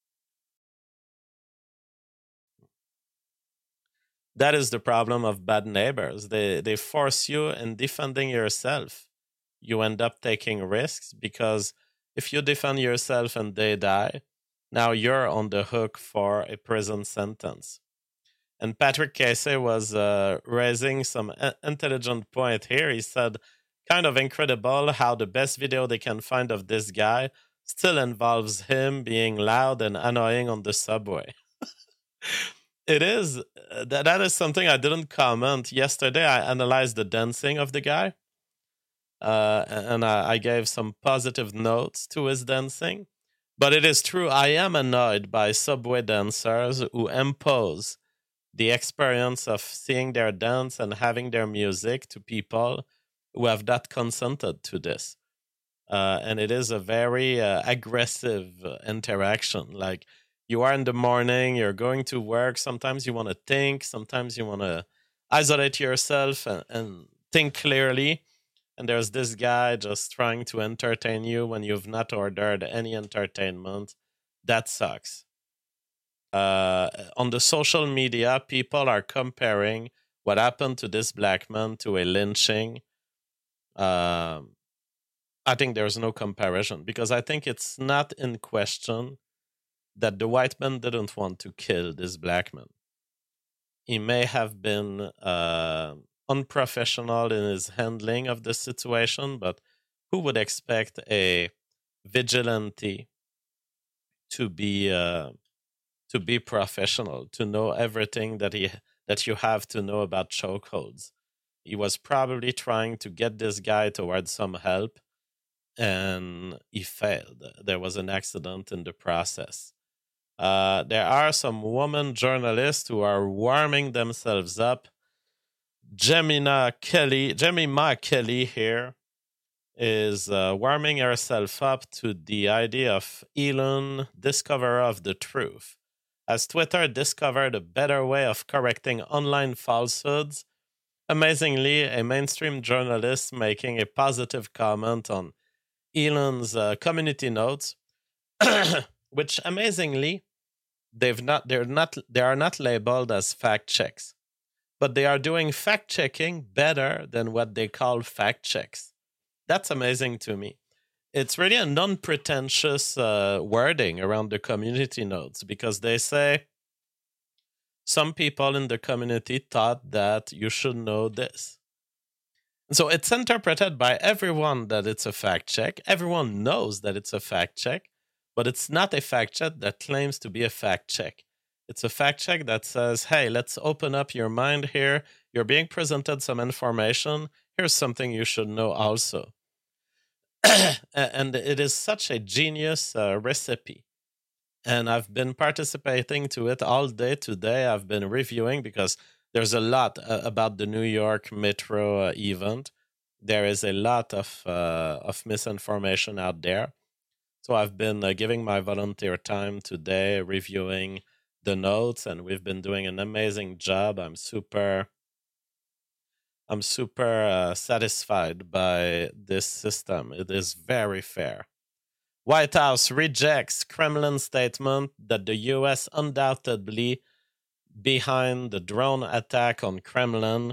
That is the problem of bad neighbors. They, they force you in defending yourself. You end up taking risks because if you defend yourself and they die, now you're on the hook for a prison sentence. And Patrick Casey was uh, raising some uh, intelligent point here. He said, kind of incredible how the best video they can find of this guy still involves him being loud and annoying on the subway. It is, that, that is something I didn't comment. Yesterday, I analyzed the dancing of the guy. Uh, and I, I gave some positive notes to his dancing. But it is true, I am annoyed by subway dancers who impose the experience of seeing their dance and having their music to people who have not consented to this. Uh, and it is a very uh, aggressive interaction. Like, you are in the morning, you're going to work, sometimes you want to think, sometimes you want to isolate yourself and, and think clearly. And there's this guy just trying to entertain you when you've not ordered any entertainment. That sucks. Uh, on the social media, people are comparing what happened to this black man to a lynching. Uh, I think there's no comparison because I think it's not in question that the white man didn't want to kill this black man. He may have been uh, unprofessional in his handling of the situation, but who would expect a vigilante to be uh, to be professional, to know everything that he that you have to know about chokeholds? He was probably trying to get this guy towards some help, and he failed. There was an accident in the process. Uh, there are some women journalists who are warming themselves up. Jemina Kelly, Jemima Kelly here is uh, warming herself up to the idea of Elon, discoverer of the truth. As Twitter discovered a better way of correcting online falsehoods, amazingly, a mainstream journalist making a positive comment on Elon's uh, community notes, which amazingly, they've not, they're not, they are not labeled as fact checks, but they are doing fact checking better than what they call fact checks. That's amazing to me. It's really a non-pretentious uh, wording around the community notes because they say some people in the community thought that you should know this. So it's interpreted by everyone that it's a fact check. Everyone knows that it's a fact check, but it's not a fact check that claims to be a fact check. It's a fact check that says, hey, let's open up your mind here. You're being presented some information. Here's something you should know also. And it is such a genius uh, recipe. And I've been participating to it all day today. I've been reviewing because there's a lot uh, about the New York Metro uh, event. There is a lot of uh, of misinformation out there. So I've been uh, giving my volunteer time today reviewing the notes, and we've been doing an amazing job. I'm super... I'm super uh, satisfied by this system. It is very fair. White House rejects Kremlin statement that the U S undoubtedly behind the drone attack on Kremlin.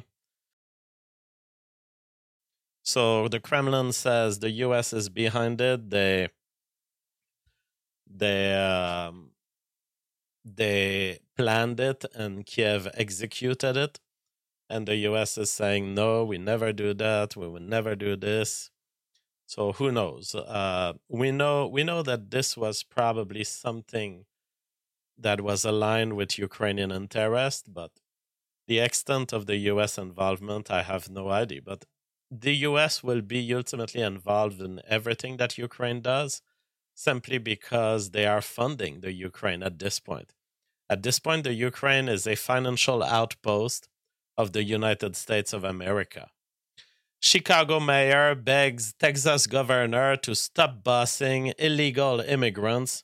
So the Kremlin says the U S is behind it. They they um, they planned it and Kiev executed it. And the U S is saying, no, we never do that. We will never do this. So who knows? Uh, we know we know that this was probably something that was aligned with Ukrainian interest, but the extent of the U S involvement, I have no idea. But the U S will be ultimately involved in everything that Ukraine does, simply because they are funding the Ukraine at this point. At this point, the Ukraine is a financial outpost of the United States of America. Chicago mayor begs Texas governor to stop busing illegal immigrants.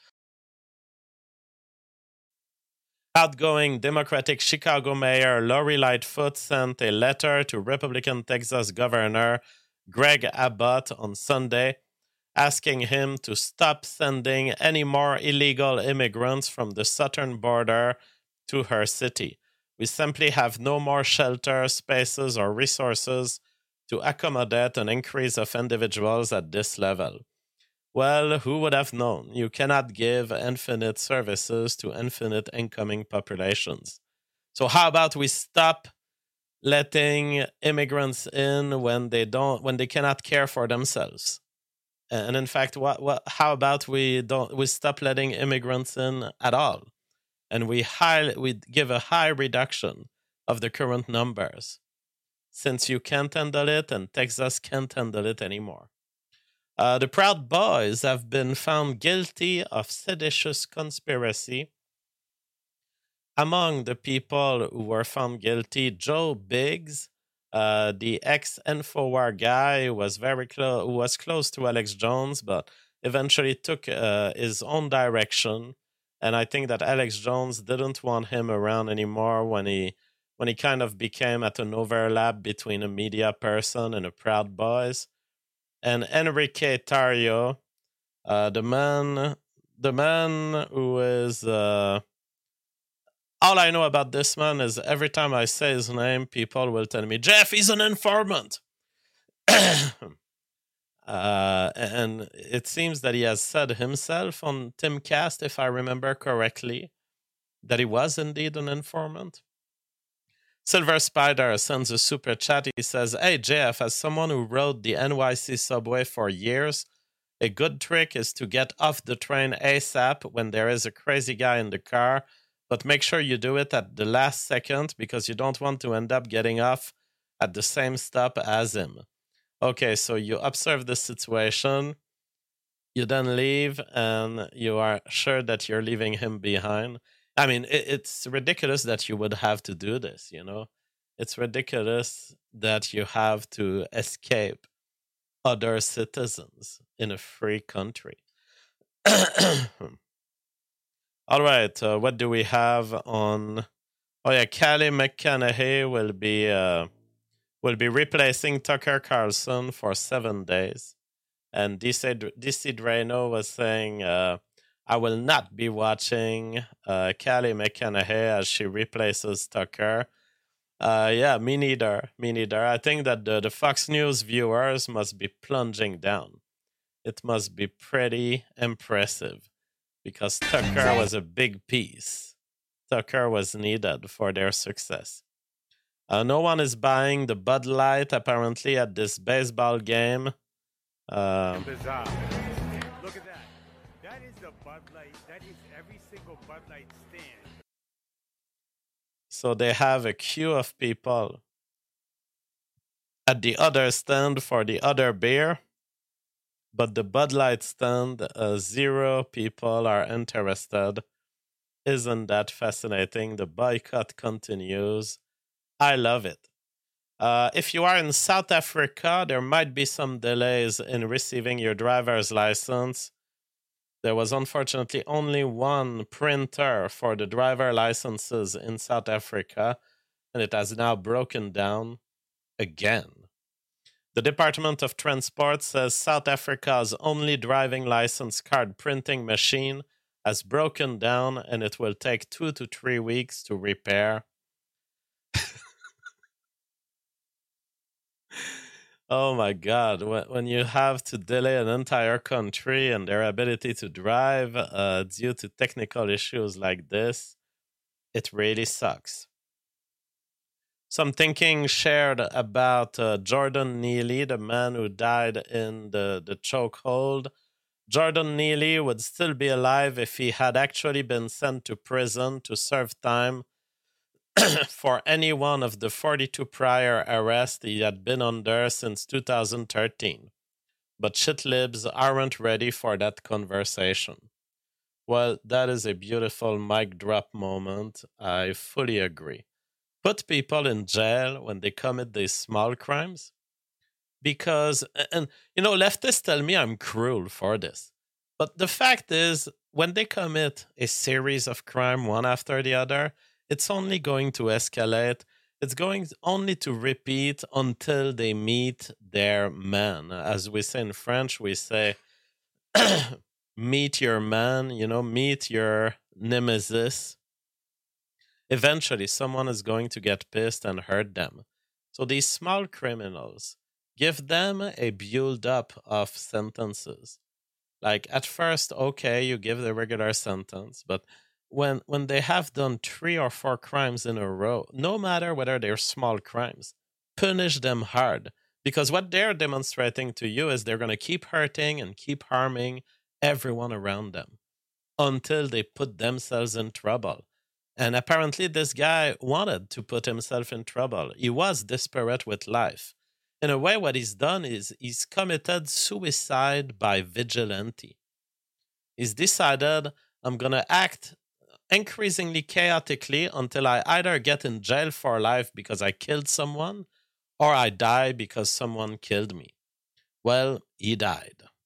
Outgoing Democratic Chicago Mayor Lori Lightfoot sent a letter to Republican Texas Governor Greg Abbott on Sunday, asking him to stop sending any more illegal immigrants from the southern border to her city. We simply have no more shelter, spaces, or resources to accommodate an increase of individuals at this level. Well, who would have known? You cannot give infinite services to infinite incoming populations. So how about we stop letting immigrants in when they don't, when they cannot care for themselves? And in fact, what, what, how about we don't, we stop letting immigrants in at all? And we high, we give a high reduction of the current numbers, since you can't handle it and Texas can't handle it anymore. Uh, the Proud Boys have been found guilty of seditious conspiracy. Among the people who were found guilty, Joe Biggs, uh, the ex-Infowar guy who was very close, who was close to Alex Jones, but eventually took uh, his own direction. And I think that Alex Jones didn't want him around anymore when he when he kind of became at an overlap between a media person and a Proud Boys. And Enrique Tarrio, uh, the man, the man who is. Uh, all I know about this man is every time I say his name, people will tell me, "Jeff, he's an informant." Uh, and it seems that he has said himself on Timcast, if I remember correctly, that he was indeed an informant. Silver Spider sends a super chat. He says, "Hey, Jeff, as someone who rode the N Y C subway for years, a good trick is to get off the train ASAP when there is a crazy guy in the car, but make sure you do it at the last second because you don't want to end up getting off at the same stop as him." Okay, so you observe the situation, you then leave, and you are sure that you're leaving him behind. I mean, it, it's ridiculous that you would have to do this, you know? It's ridiculous that you have to escape other citizens in a free country. All right, uh, what do we have on... Oh yeah, Callie McConaughey will be... Uh, will be replacing Tucker Carlson for seven days. And D C, D C Drano was saying, uh, I will not be watching uh, Callie McConaughey as she replaces Tucker. Uh, yeah, me neither. Me neither. I think that the, the Fox News viewers must be plunging down. It must be pretty impressive because Tucker was a big piece. Tucker was needed for their success. Uh, no one is buying the Bud Light, apparently, at this baseball game. Uh, Bizarre. Look at that. That is the Bud Light. That is every single Bud Light stand. So they have a queue of people at the other stand for the other beer. But the Bud Light stand, uh, zero people are interested. Isn't that fascinating? The boycott continues. I love it. Uh, if you are in South Africa, there might be some delays in receiving your driver's license. There was unfortunately only one printer for the driver licenses in South Africa, and it has now broken down again. The Department of Transport says South Africa's only driving license card printing machine has broken down, and it will take two to three weeks to repair. Oh my God! When when you have to delay an entire country and their ability to drive uh, due to technical issues like this, it really sucks. Some thinking shared about uh, Jordan Neely, the man who died in the, the chokehold. Jordan Neely would still be alive if he had actually been sent to prison to serve time for any one of the forty-two prior arrests he had been under since two thousand thirteen. But shitlibs aren't ready for that conversation. Well, that is a beautiful mic drop moment. I fully agree. Put people in jail when they commit these small crimes? Because, and you know, leftists tell me I'm cruel for this. But the fact is, when they commit a series of crime one after the other, it's only going to escalate. It's going only to repeat until they meet their man. As we say in French, we say, meet your man, you know, meet your nemesis. Eventually, someone is going to get pissed and hurt them. So these small criminals, give them a build-up of sentences. Like, at first, okay, you give the regular sentence, but when when they have done three or four crimes in a row, no matter whether they're small crimes, punish them hard. Because what they're demonstrating to you is they're going to keep hurting and keep harming everyone around them until they put themselves in trouble. And apparently this guy wanted to put himself in trouble. He was desperate with life. In a way, what he's done is he's committed suicide by vigilante. He's decided, I'm going to act increasingly chaotically until I either get in jail for life because I killed someone or I die because someone killed me. Well, he died.